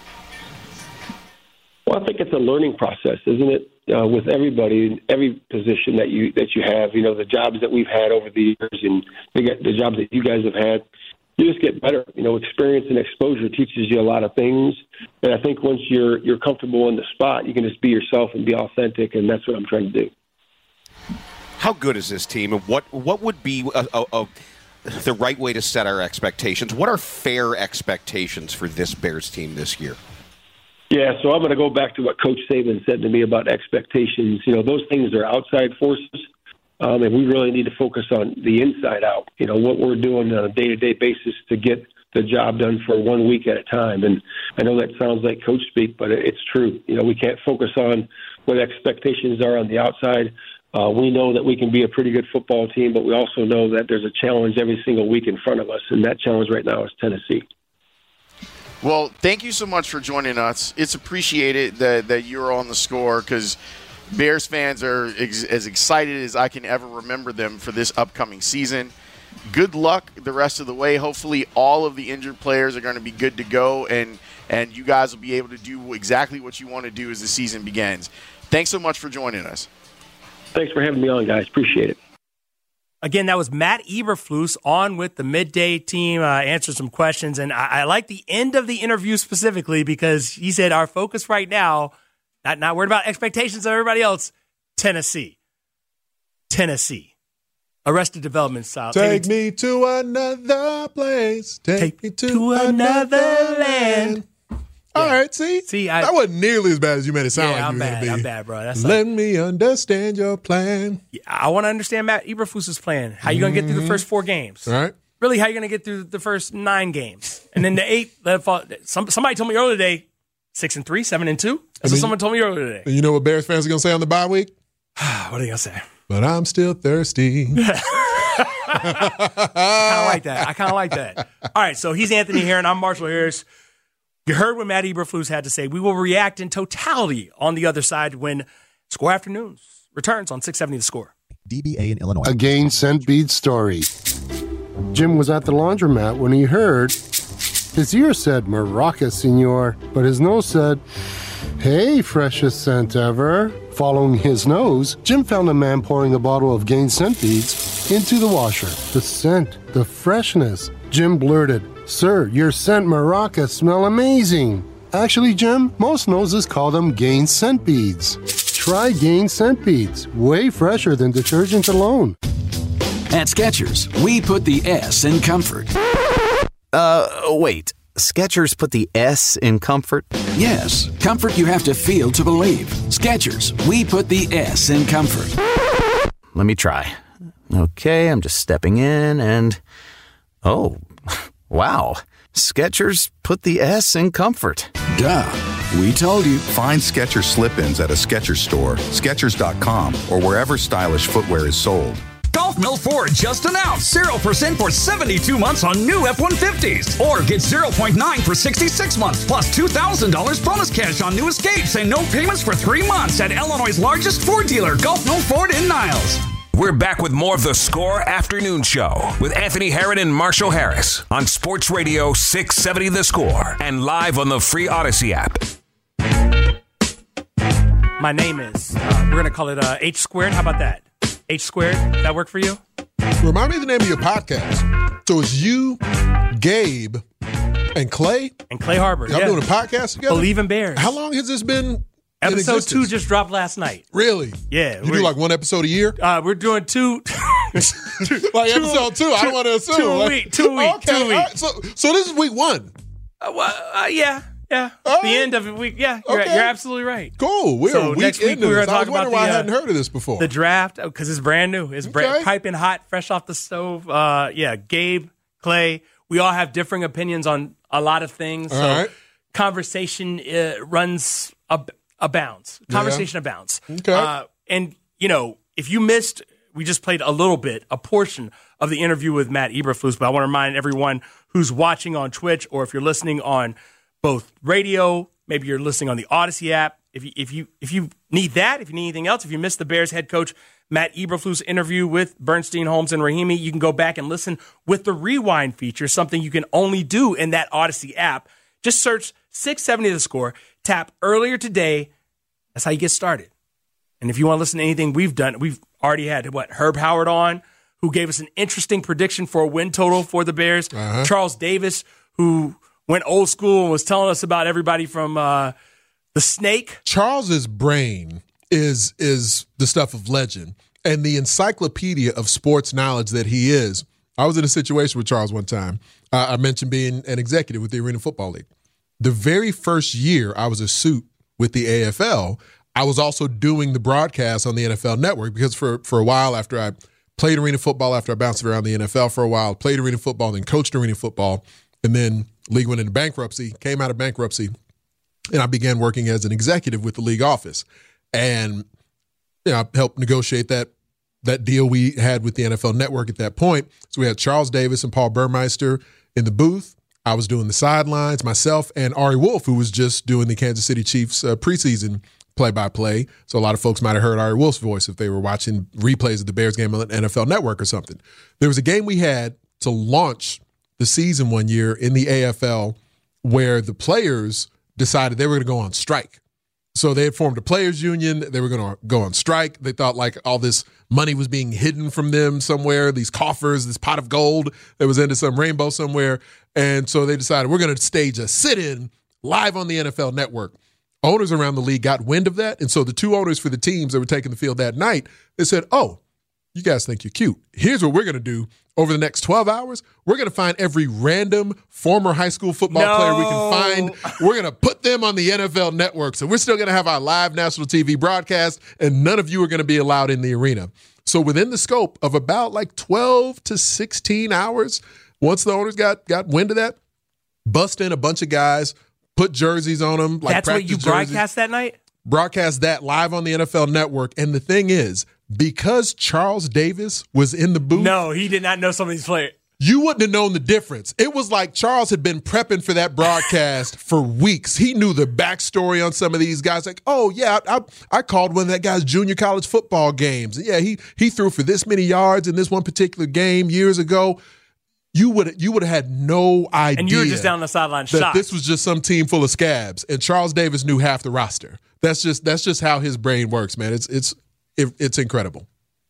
Well, I think it's a learning process, isn't it? Uh, with everybody, every position that you that you have, you know, the jobs that we've had over the years and the, the jobs that you guys have had, you just get better. You know, experience and exposure teaches you a lot of things. And I think once you're you're comfortable in the spot, you can just be yourself and be authentic, and that's what I'm trying to do. How good is this team, and what what would be a, a, a the right way to set our expectations? What are fair expectations for this Bears team this year? Yeah, so I'm going to go back to what Coach Saban said to me about expectations. You know, those things are outside forces, um, and we really need to focus on the inside out. You know, what we're doing on a day-to-day basis to get the job done for one week at a time. And I know that sounds like coach speak, but it's true. You know, we can't focus on what expectations are on the outside. Uh, we know that we can be a pretty good football team, but we also know that there's a challenge every single week in front of us, and that challenge right now is Tennessee. Well, thank you so much for joining us. It's appreciated that, that you're on the Score because Bears fans are ex- as excited as I can ever remember them for this upcoming season. Good luck the rest of the way. Hopefully all of the injured players are going to be good to go, and, and you guys will be able to do exactly what you want to do as the season begins. Thanks so much for joining us. Thanks for having me on, guys. Appreciate it. Again, that was Matt Eberflus on with the midday team, uh, answered some questions. And I, I like the end of the interview specifically because he said our focus right now, not, not worried about expectations of everybody else, Tennessee. Tennessee. Arrested Development style. Take, Take me, me to another place. Take, Take me to, to another land. All right, see? See, I, that wasn't nearly as bad as you made it sound yeah, like I'm you were going bad. to be. I'm bad, bro. That's Let like, me understand your plan. I want to understand Matt Eberflus's plan. How you going to get through the first four games? All right. Really, how you going to get through the first nine games? And then the eight, let it fall. Some, somebody told me earlier today, six and three, seven and two. That's what someone told me earlier today. And you know what Bears fans are going to say on the bye week? What are they going to say? But I'm still thirsty. I kind of like that. I kind of like that. All right, so he's Anthony Herron. I'm Marshall Harris. You heard what Matt Eberflus had to say. We will react in totality on the other side when Score Afternoons returns on six seventy The Score. D B A in Illinois. A Gain Scent Bead story. Jim was at the laundromat when he heard his ear said Maraca, senor, but his nose said, hey, freshest scent ever. Following his nose, Jim found a man pouring a bottle of Gain Scent Beads into the washer. The scent, the freshness. Jim blurted, sir, your scent Maraca smell amazing. Actually, Jim, most noses call them Gain Scent Beads. Try Gain Scent Beads, way fresher than detergent alone. At Skechers, we put the S in comfort. Uh, wait. Skechers put the S in comfort? Yes, comfort you have to feel to believe. Skechers, we put the S in comfort. Let me try. Okay, I'm just stepping in and... Oh, wow. Skechers put the S in comfort. Duh. We told you. Find Skechers slip-ins at a Skechers store, Skechers dot com, or wherever stylish footwear is sold. Gulf Mill Ford just announced zero percent for seventy-two months on new F one fifties. Or get zero point nine for sixty-six months plus two thousand dollars bonus cash on new Escapes and no payments for three months at Illinois' largest Ford dealer, Gulf Mill Ford in Niles. We're back with more of the Score Afternoon Show with Anthony Herron and Marshall Harris on Sports Radio six seventy The Score and live on the free Odyssey app. My name is, uh, we're going to call it uh, H squared. How about that? H squared, does that work for you? Remind me of the name of your podcast. So it's you, Gabe, and Clay? And Clay Harbor. Y'all yeah. doing a podcast together? Believe in Bears. How long has this been? Episode two just dropped last night. Really? Yeah. You do like one episode a year? Uh, we're doing two. like two, episode two. I don't want to assume. Two a like, week. Two a week. Okay, two a week. right. So, so this is week one. Uh, well, uh, yeah. Yeah, All the right. end of the week. Yeah, you're, Okay. you're absolutely right. Cool. We're So a week next week into we're this. gonna I was talk wondering about why the, I uh, hadn't heard of this before. The draft, because it's brand new. It's Okay. brand, piping hot, fresh off the stove. Uh, yeah, Gabe, Clay, we all have differing opinions on a lot of things. All so right. conversation uh, runs ab- abounds. Conversation abounds. Okay. Uh, and, you know, if you missed, we just played a little bit, a portion of the interview with Matt Eberflus, but I want to remind everyone who's watching on Twitch or if you're listening on both radio, maybe you're listening on the Odyssey app. If you if you if you need that, if you need anything else, if you missed the Bears head coach Matt Eberflus interview with Bernstein, Holmes, and Rahimi, you can go back and listen with the rewind feature, something you can only do in that Odyssey app. Just search six seventy The Score, tap earlier today. That's how you get started. And if you want to listen to anything we've done, we've already had what Herb Howard on, who gave us an interesting prediction for a win total for the Bears. Uh-huh. Charles Davis, who went old school and was telling us about everybody from uh, the Snake. Charles's brain is is the stuff of legend and the encyclopedia of sports knowledge that he is. I was in a situation with Charles one time. Uh, I mentioned being an executive with the Arena Football League. The very first year I was a suit with the A F L, I was also doing the broadcast on the N F L Network because for, for a while after I played arena football, after I bounced around the N F L for a while, played arena football, then coached arena football, and then league went into bankruptcy, came out of bankruptcy, and I began working as an executive with the league office. And you know, I helped negotiate that that deal we had with the N F L Network at that point. So we had Charles Davis and Paul Burmeister in the booth. I was doing the sidelines, myself, and Ari Wolf, who was just doing the Kansas City Chiefs uh, preseason play-by-play. So a lot of folks might have heard Ari Wolf's voice if they were watching replays of the Bears game on the N F L Network or something. There was a game we had to launch the season one year in the A F L where the players decided they were going to go on strike. So they had formed a players union. They were going to go on strike. They thought like all this money was being hidden from them somewhere, these coffers, this pot of gold that was into some rainbow somewhere. And so they decided we're going to stage a sit-in live on the N F L Network. Owners around the league got wind of that. And so the two owners for the teams that were taking the field that night, they said, oh, you guys think you're cute. Here's what we're going to do over the next twelve hours. We're going to find every random former high school football no. player we can find. We're going to put them on the N F L network. So we're still going to have our live national T V broadcast, and none of you are going to be allowed in the arena. So within the scope of about like twelve to sixteen hours, once the owners got, got wind of that, bust in a bunch of guys, put jerseys on them. Like That's what you jerseys, broadcast that night? Broadcast that live on the N F L network. And the thing is, because Charles Davis was in the booth. No, he did not know some of these players. You wouldn't have known the difference. It was like Charles had been prepping for that broadcast for weeks. He knew the backstory on some of these guys. Like, oh, yeah, I, I called one of that guy's junior college football games. Yeah, he he threw for this many yards in this one particular game years ago. You would you would have had no idea. And you were just down the sideline that shocked. This was just some team full of scabs. And Charles Davis knew half the roster. That's just that's just how his brain works, man. It's it's it, it's incredible.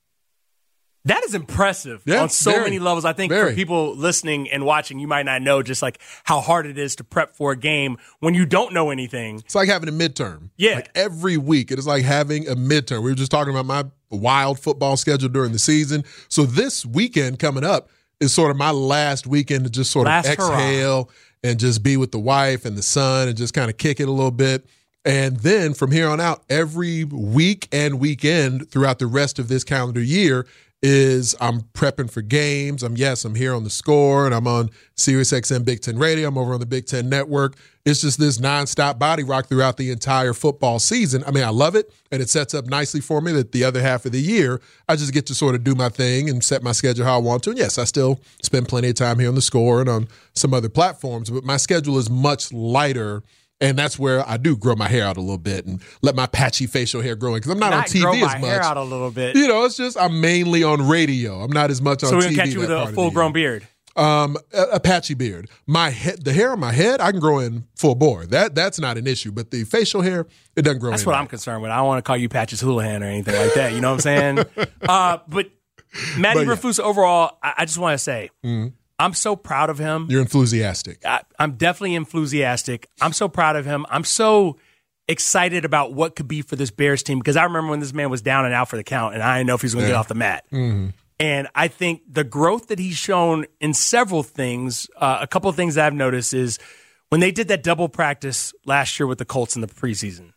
That is impressive yeah, on so very, many levels. I think very. for people listening and watching, you might not know just like how hard it is to prep for a game when you don't know anything. It's like having a midterm. Yeah. Like every week, it is like having a midterm. We were just talking about my wild football schedule during the season. So this weekend coming up is sort of my last weekend to just sort last of exhale hurrah. and just be with the wife and the son and just kind of kick it a little bit. And then from here on out, every week and weekend throughout the rest of this calendar year is I'm prepping for games. I'm, yes, I'm here on The Score, and I'm on Sirius X M Big Ten Radio. I'm over on the Big Ten Network. It's just this nonstop body rock throughout the entire football season. I mean, I love it, and it sets up nicely for me that the other half of the year, I just get to sort of do my thing and set my schedule how I want to. And yes, I still spend plenty of time here on The Score and on some other platforms, but my schedule is much lighter. And that's where I do grow my hair out a little bit and let my patchy facial hair grow in because I'm not, not on T V grow as my much. Hair out a little bit. You know, it's just I'm mainly on radio. I'm not as much on so T V. So we're gonna catch you with a full-grown beard. Um, a, a patchy beard. My head, the hair on my head, I can grow in full bore. That that's not an issue. But the facial hair, it doesn't grow. That's in what right. I'm concerned with. I don't want to call you Patches Houlihan or anything like that. You know what I'm saying? uh, but Matt Eberflus, yeah. overall, I, I just want to say. Mm-hmm. I'm so proud of him. You're enthusiastic. I, I'm definitely enthusiastic. I'm so proud of him. I'm so excited about what could be for this Bears team because I remember when this man was down and out for the count, and I didn't know if he was going to yeah. get off the mat. Mm-hmm. And I think the growth that he's shown in several things, uh, a couple of things that I've noticed is when they did that double practice last year with the Colts in the preseason,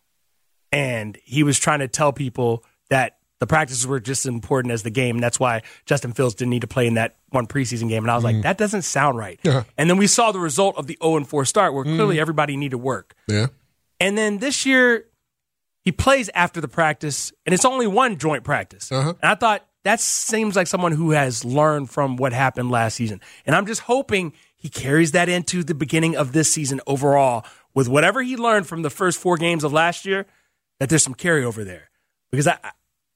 and he was trying to tell people that the practices were just as important as the game. And that's why Justin Fields didn't need to play in that one preseason game. And I was mm. like, that doesn't sound right. Yeah. And then we saw the result of the oh and four start where mm. clearly everybody needed work. Yeah. And then this year, he plays after the practice, and it's only one joint practice. Uh-huh. And I thought, that seems like someone who has learned from what happened last season. And I'm just hoping he carries that into the beginning of this season overall with whatever he learned from the first four games of last year, that there's some carryover there. Because I...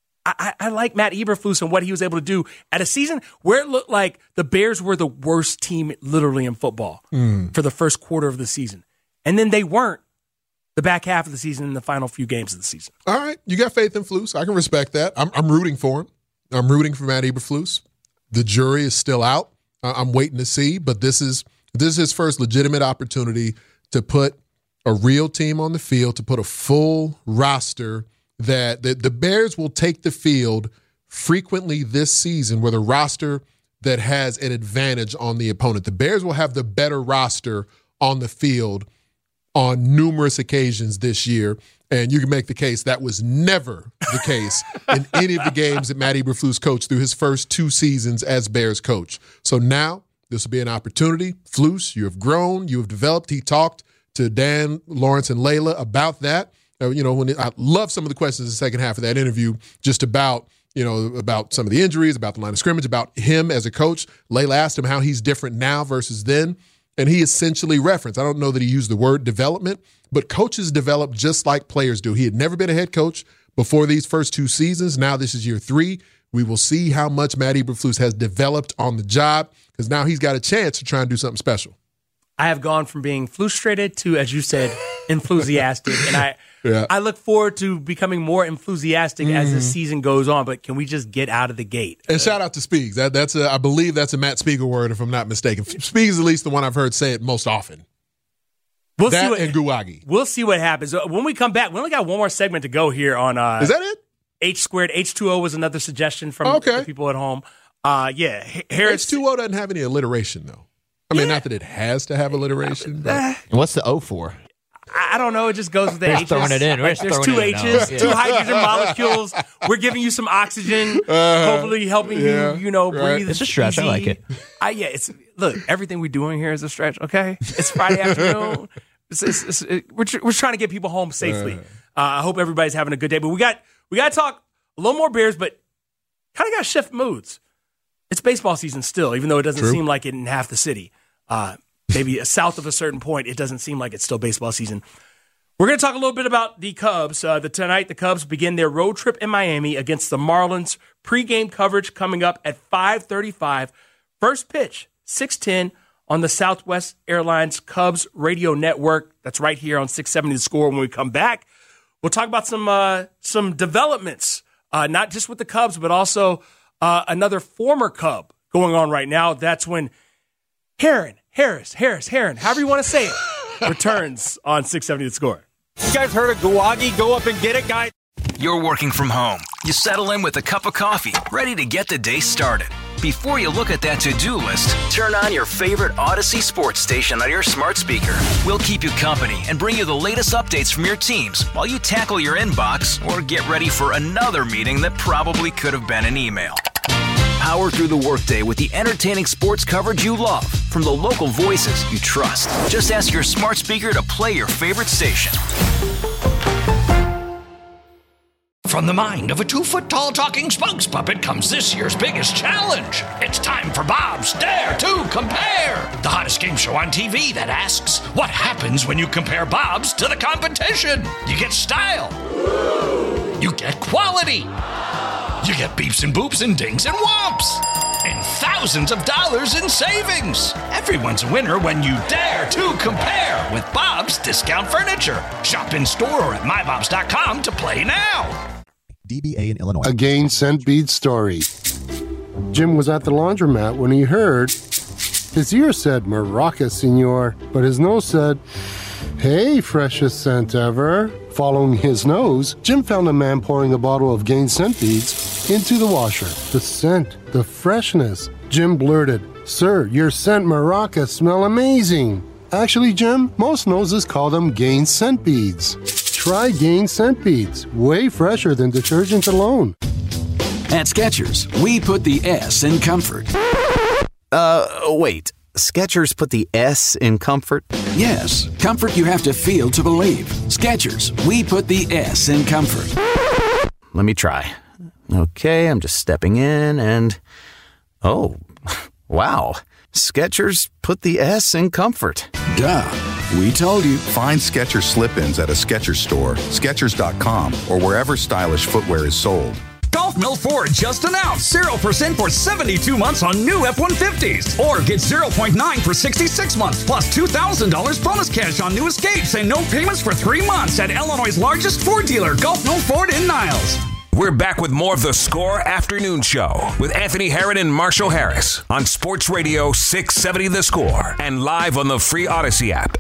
I, I like Matt Eberflus and what he was able to do at a season where it looked like the Bears were the worst team literally in football mm. for the first quarter of the season. And then they weren't the back half of the season in the final few games of the season. All right. You got faith in Flus. I can respect that. I'm, I'm rooting for him. I'm rooting for Matt Eberflus. The jury is still out. I'm waiting to see, but this is this is his first legitimate opportunity to put a real team on the field, to put a full roster that the, the Bears will take the field frequently this season with a roster that has an advantage on the opponent. The Bears will have the better roster on the field on numerous occasions this year, and you can make the case that was never the case in any of the games that Matt Eberflus coached through his first two seasons as Bears coach. So now this will be an opportunity. Flus, you have grown, you have developed. He talked to Dan, Lawrence, and Layla about that. Uh, you know, when it, I love some of the questions in the second half of that interview, just about, you know, about some of the injuries, about the line of scrimmage, about him as a coach. Layla asked him how he's different now versus then, and he essentially referenced, I don't know that he used the word development, but coaches develop just like players do. He had never been a head coach before these first two seasons. Now this is year three. We will see how much Matt Eberflus has developed on the job because now he's got a chance to try and do something special. I have gone from being frustrated to, as you said, enthusiastic, and I yeah. I look forward to becoming more enthusiastic mm. as the Mm-hmm. season goes on. But can we just get out of the gate? And uh, shout out to Speaks. That, that's a, I believe that's a Matt Spiegel word, if I'm not mistaken. Speaks is at least the one I've heard say it most often. We'll that see what, and Guwagi. We'll see what happens when we come back. We only got one more segment to go here on. Uh, is that it? H squared. H two O was another suggestion from Okay. the people at home. Uh, yeah, H- Harris. H two O doesn't have any alliteration, though. I mean, Yeah. not that it has to have alliteration, but Uh, And what's the O for? I I don't know. It just goes with the We're H's. throwing it in. We're Like, just there's throwing two it in now. H's, Yeah. two hydrogen molecules. We're giving you some oxygen, Uh-huh. hopefully helping Yeah, you, you know, right. breathe. It's a stretch. I easy. like it. I, yeah, it's look. Everything we're doing here is a stretch. Okay, it's Friday afternoon. It's, it's, it's, it, we're tr- we're trying to get people home safely. Uh, I hope everybody's having a good day. But we got we got to talk a little more Bears, but kind of got to shift moods. It's baseball season still, even though it doesn't True. seem like it in half the city. Uh, maybe south of a certain point, it doesn't seem like it's still baseball season. We're going to talk a little bit about the Cubs. Uh, the, tonight, the Cubs begin their road trip in Miami against the Marlins. Pre-game coverage coming up at five thirty-five. First pitch, six ten on the Southwest Airlines Cubs radio network. That's right here on six seventy The Score. When we come back, we'll talk about some uh, some developments, uh, not just with the Cubs, but also uh, another former Cub going on right now. That's when Heron, Harris, Harris, Heron, however you want to say it, returns on six seventy The Score. You guys heard of Gawagi? Go up and get it, guys. You're working from home. You settle in with a cup of coffee, ready to get the day started. Before you look at that to-do list, turn on your favorite Odyssey sports station on your smart speaker. We'll keep you company and bring you the latest updates from your teams while you tackle your inbox or get ready for another meeting that probably could have been an email. Power through the workday with the entertaining sports coverage you love from the local voices you trust. Just ask your smart speaker to play your favorite station. From the mind of a two-foot-tall talking spokes puppet comes this year's biggest challenge. It's time for Bob's Dare to Compare, the hottest game show on T V that asks, what happens when you compare Bob's to the competition? You get style. You get quality. You get beeps and boops and dings and whomps. And thousands of dollars in savings. Everyone's a winner when you dare to compare with Bob's Discount Furniture. Shop in store or at my bobs dot com to play now. D B A in Illinois. A Gain Scent Bead story. Jim was at the laundromat when he heard his ear said Maraca, senor, but his nose said, hey, freshest scent ever. Following his nose, Jim found a man pouring a bottle of Gain Scent Beads into the washer. The scent, the freshness. Jim blurted, sir, your scent Maraca smell amazing. Actually, Jim, most noses call them Gain Scent Beads. Try Gain Scent Beads, way fresher than detergent alone. At Skechers, we put the S in comfort. Uh, wait. Skechers put the S in comfort? Yes, comfort you have to feel to believe. Skechers, we put the S in comfort. Let me try. Okay, I'm just stepping in and... Oh, wow. Skechers put the S in comfort. Duh. We told you. Find Skechers slip-ins at a Skechers store, Skechers dot com, or wherever stylish footwear is sold. Gulf Mill Ford just announced zero percent for seventy-two months on new F one fifties. Or get zero point nine for sixty-six months, plus two thousand dollars bonus cash on new Escapes and no payments for three months at Illinois' largest Ford dealer, Gulf Mill Ford in Niles. We're back with more of the Score Afternoon Show with Anthony Herron and Marshall Harris on Sports Radio six seventy The Score and live on the free Odyssey app.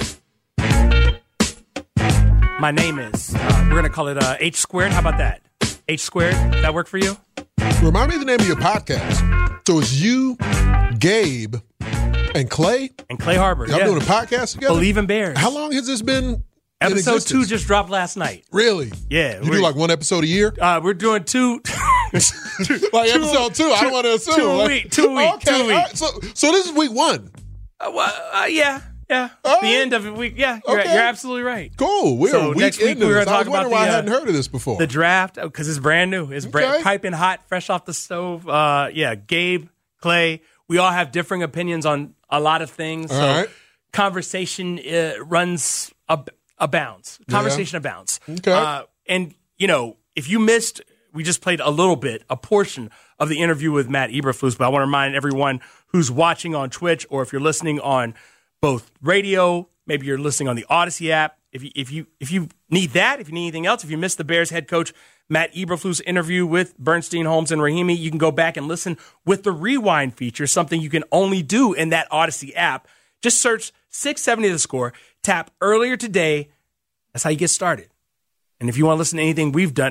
My name is, uh, we're going to call it uh, H squared. How about that? H squared? Does that work for you? Remind me of the name of your podcast. So it's you, Gabe, and Clay? And Clay Harbor. Y'all yeah. doing a podcast together? Believe in Bears. How long has this been? Episode two just dropped last night. Really? Yeah. You do like one episode a year? Uh, we're doing two. like episode two. I don't want to assume. Two a like, week. Two a week. Okay, two a week. right, so, so this is week one. Uh, well, uh, yeah. Yeah. All the right. end of the week. Yeah. You're, Okay. you're absolutely right. Cool. We're so a week next week into we're this. going to I was talk about wondering why the, I uh, hadn't heard of this before. the draft because it's brand new. It's Okay. brand, piping hot, fresh off the stove. Uh, yeah. Gabe, Clay, we all have differing opinions on a lot of things. All so right. conversation uh, runs ab- abounds. Conversation Yeah. abounds. Okay. Uh, and, you know, if you missed, we just played a little bit, a portion of the interview with Matt Eberflus, but I want to remind everyone who's watching on Twitch or if you're listening on both radio, maybe you're listening on the Odyssey app. If you, if you if you need that, if you need anything else, if you missed the Bears head coach Matt Eberflus interview with Bernstein, Holmes, and Rahimi, you can go back and listen with the rewind feature, something you can only do in that Odyssey app. Just search six seventy The Score, tap earlier today. That's how you get started. And if you want to listen to anything we've done, we've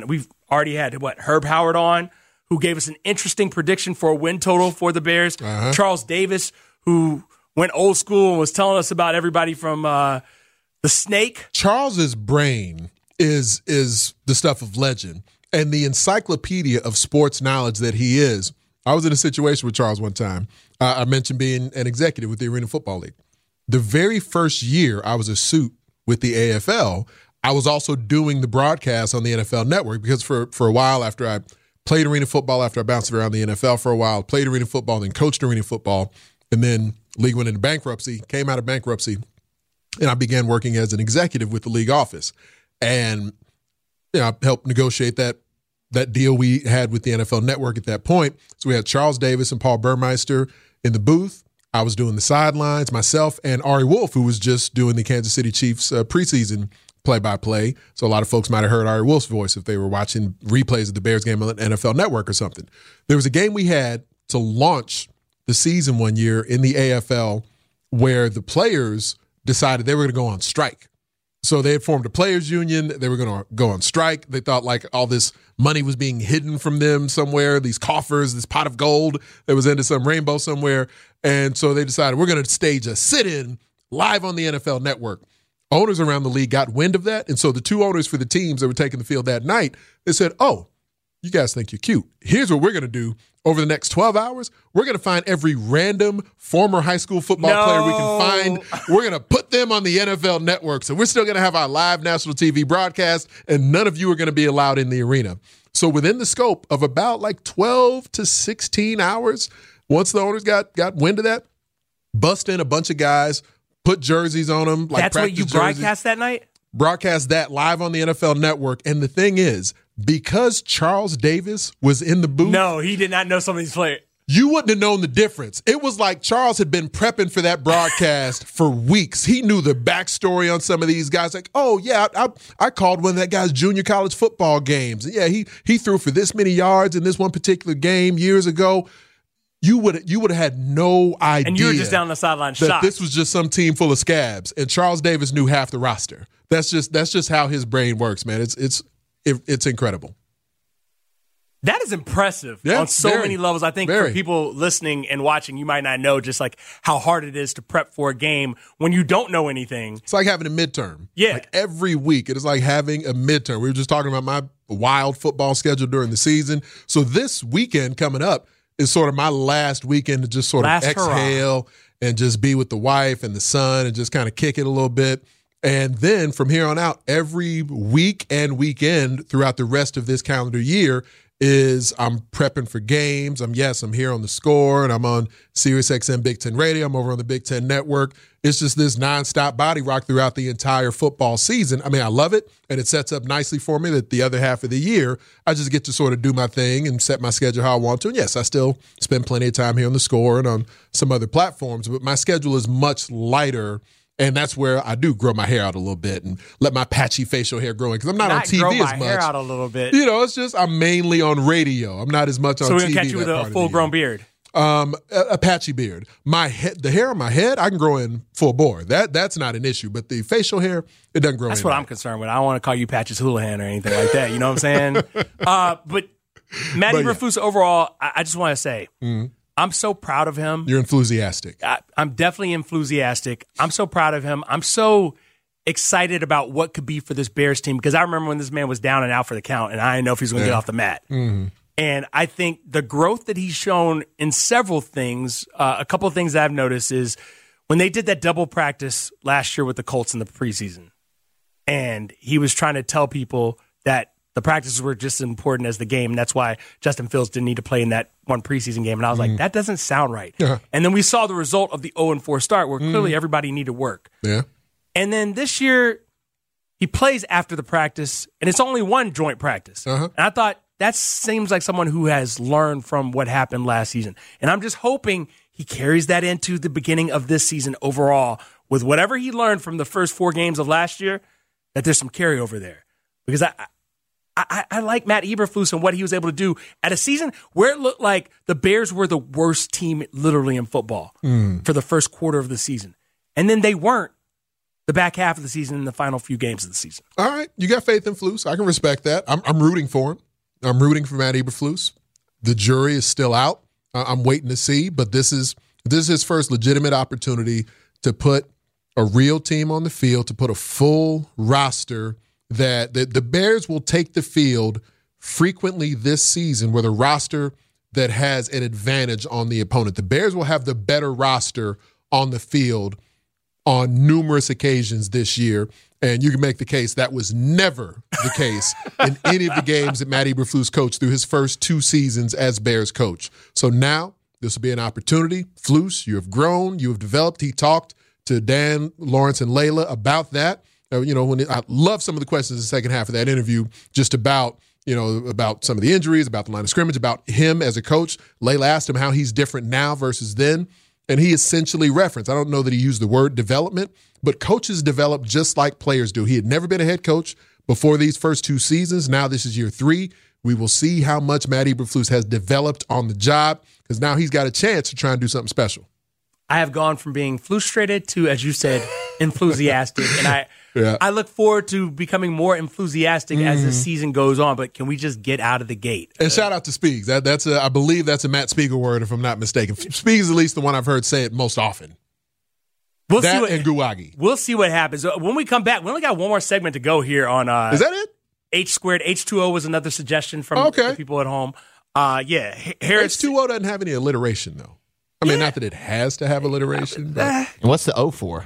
already had, what, Herb Howard on, who gave us an interesting prediction for a win total for the Bears. Uh-huh. Charles Davis, who went old school and was telling us about everybody from uh, the Snake. Charles's brain is is the stuff of legend. And the encyclopedia of sports knowledge that he is. I was in a situation with Charles one time. Uh, I mentioned being an executive with the Arena Football League. The very first year I was a suit with the A F L, I was also doing the broadcast on the N F L Network because for, for a while after I played arena football, after I bounced around the N F L for a while, played arena football, then coached arena football, and then league went into bankruptcy, came out of bankruptcy, and I began working as an executive with the league office. And you know, I helped negotiate that that deal we had with the N F L Network at that point. So we had Charles Davis and Paul Burmeister in the booth. I was doing the sidelines, myself, and Ari Wolf, who was just doing the Kansas City Chiefs uh, preseason play-by-play. So a lot of folks might have heard Ari Wolf's voice if they were watching replays of the Bears game on the N F L Network or something. There was a game we had to launch the season one year in the A F L where the players decided they were going to go on strike. So they had formed a players union. They were going to go on strike. They thought like all this money was being hidden from them somewhere, these coffers, this pot of gold that was into some rainbow somewhere. And so they decided we're going to stage a sit-in live on the N F L Network. Owners around the league got wind of that. And so the two owners for the teams that were taking the field that night, they said, oh, you guys think you're cute. Here's what we're going to do. Over the next twelve hours, we're going to find every random former high school football no. player we can find. We're going to put them on the N F L Network. So we're still going to have our live national T V broadcast, and none of you are going to be allowed in the arena. So within the scope of about like twelve to sixteen hours, once the owners got, got wind of that, bust in a bunch of guys, put jerseys on them. Like That's what you jerseys, broadcast that night? Broadcast that live on the N F L Network. And the thing is, because Charles Davis was in the booth. No, he did not know some of these players. You wouldn't have known the difference. It was like Charles had been prepping for that broadcast for weeks. He knew the backstory on some of these guys. Like, oh, yeah, I, I called one of that guy's junior college football games. Yeah, he he threw for this many yards in this one particular game years ago. You would you would have had no idea. And you were just down the sideline that shocked. This was just some team full of scabs. And Charles Davis knew half the roster. That's just that's just how his brain works, man. It's it's it, it's incredible. That is impressive yeah, on so very, many levels. I think very. for people listening and watching, you might not know just like how hard it is to prep for a game when you don't know anything. It's like having a midterm. Yeah. Like every week, it is like having a midterm. We were just talking about my wild football schedule during the season. So this weekend coming up is sort of my last weekend to just sort last of exhale hurrah. and just be with the wife and the son and just kind of kick it a little bit. And then from here on out, every week and weekend throughout the rest of this calendar year is I'm prepping for games. I'm yes, I'm here on The Score, and I'm on Sirius X M Big Ten Radio. I'm over on the Big Ten Network. It's just this nonstop body rock throughout the entire football season. I mean, I love it, and it sets up nicely for me that the other half of the year, I just get to sort of do my thing and set my schedule how I want to. And yes, I still spend plenty of time here on The Score and on some other platforms, but my schedule is much lighter. And that's where I do grow my hair out a little bit and let my patchy facial hair grow in because I'm not, not on T V grow as my much. Hair out a little bit. You know, it's just I'm mainly on radio. I'm not as much on so T V. So we're gonna catch you with a full-grown beard. Um, a, a patchy beard. My head, the hair on my head, I can grow in full bore. That that's not an issue. But the facial hair, it doesn't grow. That's in what right. I'm concerned with. I don't want to call you Patches Houlihan or anything like that. You know what I'm saying? uh, but Matt Eberflus, yeah. overall, I, I just want to say. Mm-hmm. I'm so proud of him. You're enthusiastic. I, I'm definitely enthusiastic. I'm so proud of him. I'm so excited about what could be for this Bears team because I remember when this man was down and out for the count, and I didn't know if he was going to yeah. get off the mat. Mm-hmm. And I think the growth that he's shown in several things, uh, a couple of things that I've noticed is when they did that double practice last year with the Colts in the preseason, and he was trying to tell people that the practices were just as important as the game. And that's why Justin Fields didn't need to play in that one preseason game. And I was mm. like, that doesn't sound right. Yeah. And then we saw the result of the oh and four start where mm. clearly everybody needed work. Yeah. And then this year, he plays after the practice, and it's only one joint practice. Uh-huh. And I thought, that seems like someone who has learned from what happened last season. And I'm just hoping he carries that into the beginning of this season overall with whatever he learned from the first four games of last year, that there's some carryover there. Because I I, I like Matt Eberflus and what he was able to do at a season where it looked like the Bears were the worst team literally in football mm. for the first quarter of the season. And then they weren't the back half of the season in the final few games of the season. All right. You got faith in Flus. I can respect that. I'm, I'm rooting for him. I'm rooting for Matt Eberflus. The jury is still out. I'm waiting to see, but this is this is his first legitimate opportunity to put a real team on the field, to put a full roster that the, the Bears will take the field frequently this season with a roster that has an advantage on the opponent. The Bears will have the better roster on the field on numerous occasions this year, and you can make the case that was never the case in any of the games that Matt Eberflus coached through his first two seasons as Bears coach. So now this will be an opportunity. Flus, you have grown, you have developed. He talked to Dan, Lawrence, and Layla about that. Uh, you know, when it, I love some of the questions in the second half of that interview, just about you know about some of the injuries, about the line of scrimmage, about him as a coach. Layla asked him how he's different now versus then, and he essentially referenced. I don't know that he used the word development, but coaches develop just like players do. He had never been a head coach before these first two seasons. Now this is year three. We will see how much Matt Eberflus has developed on the job, because now he's got a chance to try and do something special. I have gone from being frustrated to, as you said, enthusiastic, and I yeah. I look forward to becoming more enthusiastic mm-hmm. as the season goes on. But can we just get out of the gate? And uh, shout out to Speaks. That that's a, I believe that's a Matt Spiegel word, if I'm not mistaken. Speaks is at least the one I've heard say it most often. We'll that see what, and Guwagi. We'll see what happens when we come back. We only got one more segment to go here on. Uh, is that it? H squared. H two O was another suggestion from okay. the people at home. Uh, yeah, Harris. H two O doesn't have any alliteration though. I mean, yeah. not that it has to have alliteration. But. And what's the O for?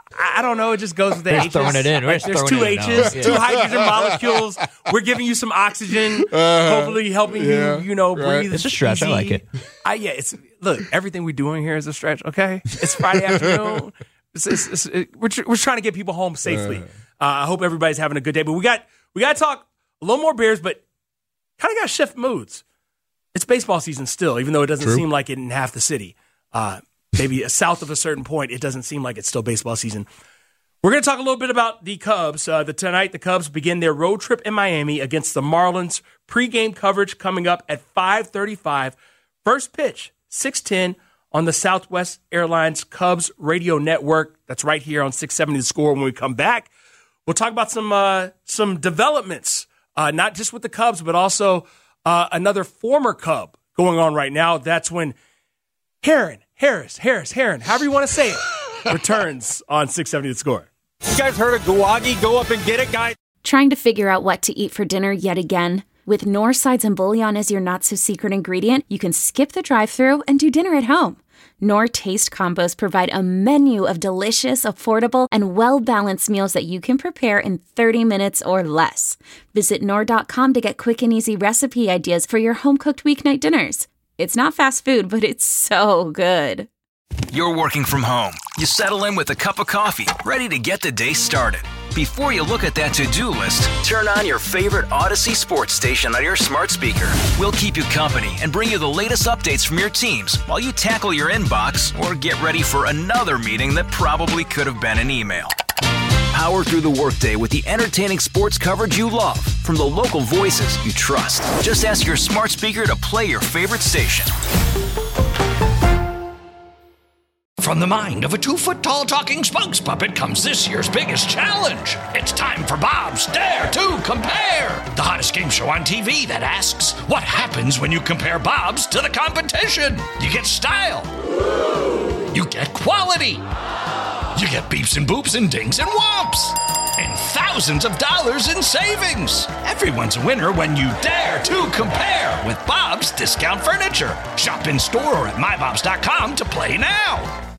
I don't know. It just goes with the We're H's. throwing it in. We're Like, there's two throwing it H's, in two hydrogen molecules. We're giving you some oxygen, uh, hopefully helping yeah, you, you know, right. breathe. It's a stretch. Easy. I like it. I, yeah, it's look. Everything we're doing here is a stretch. Okay, it's Friday afternoon. It's, it's, it's, it, we're tr- we're trying to get people home safely. Uh, I hope everybody's having a good day. But we got we got to talk a little more Bears, but kind of got to shift moods. It's baseball season still, even though it doesn't True. seem like it in half the city. Uh, maybe south of a certain point, it doesn't seem like it's still baseball season. We're going to talk a little bit about the Cubs. Uh, the, tonight, the Cubs begin their road trip in Miami against the Marlins. Pre-game coverage coming up at five thirty-five. First pitch, six ten on the Southwest Airlines Cubs radio network. That's right here on six seventy The Score. When we come back, we'll talk about some uh, some developments, uh, not just with the Cubs, but also uh, another former Cub going on right now. That's when Heron, Harris, Harris, Heron, however you want to say it, returns on six seventy The Score. You guys heard of Guwagi? Go up and get it, guys. Trying to figure out what to eat for dinner yet again? With Knorr Sides and Bouillon as your not-so-secret ingredient, you can skip the drive-thru and do dinner at home. Knorr Taste Combos provide a menu of delicious, affordable, and well-balanced meals that you can prepare in thirty minutes or less. Visit Knorr dot com to get quick and easy recipe ideas for your home-cooked weeknight dinners. It's not fast food, but it's so good. You're working from home. You settle in with a cup of coffee, ready to get the day started. Before you look at that to-do list, turn on your favorite Odyssey sports station on your smart speaker. We'll keep you company and bring you the latest updates from your teams while you tackle your inbox or get ready for another meeting that probably could have been an email. Power through the workday with the entertaining sports coverage you love from the local voices you trust. Just ask your smart speaker to play your favorite station. From the mind of a two-foot-tall talking spokes puppet comes this year's biggest challenge. It's time for Bob's Dare to Compare, the hottest game show on T V that asks, what happens when you compare Bob's to the competition? You get style. You get quality. You get beeps and boops and dings and whomps. And thousands of dollars in savings. Everyone's a winner when you dare to compare with Bob's Discount Furniture. Shop in store or at my bobs dot com to play now.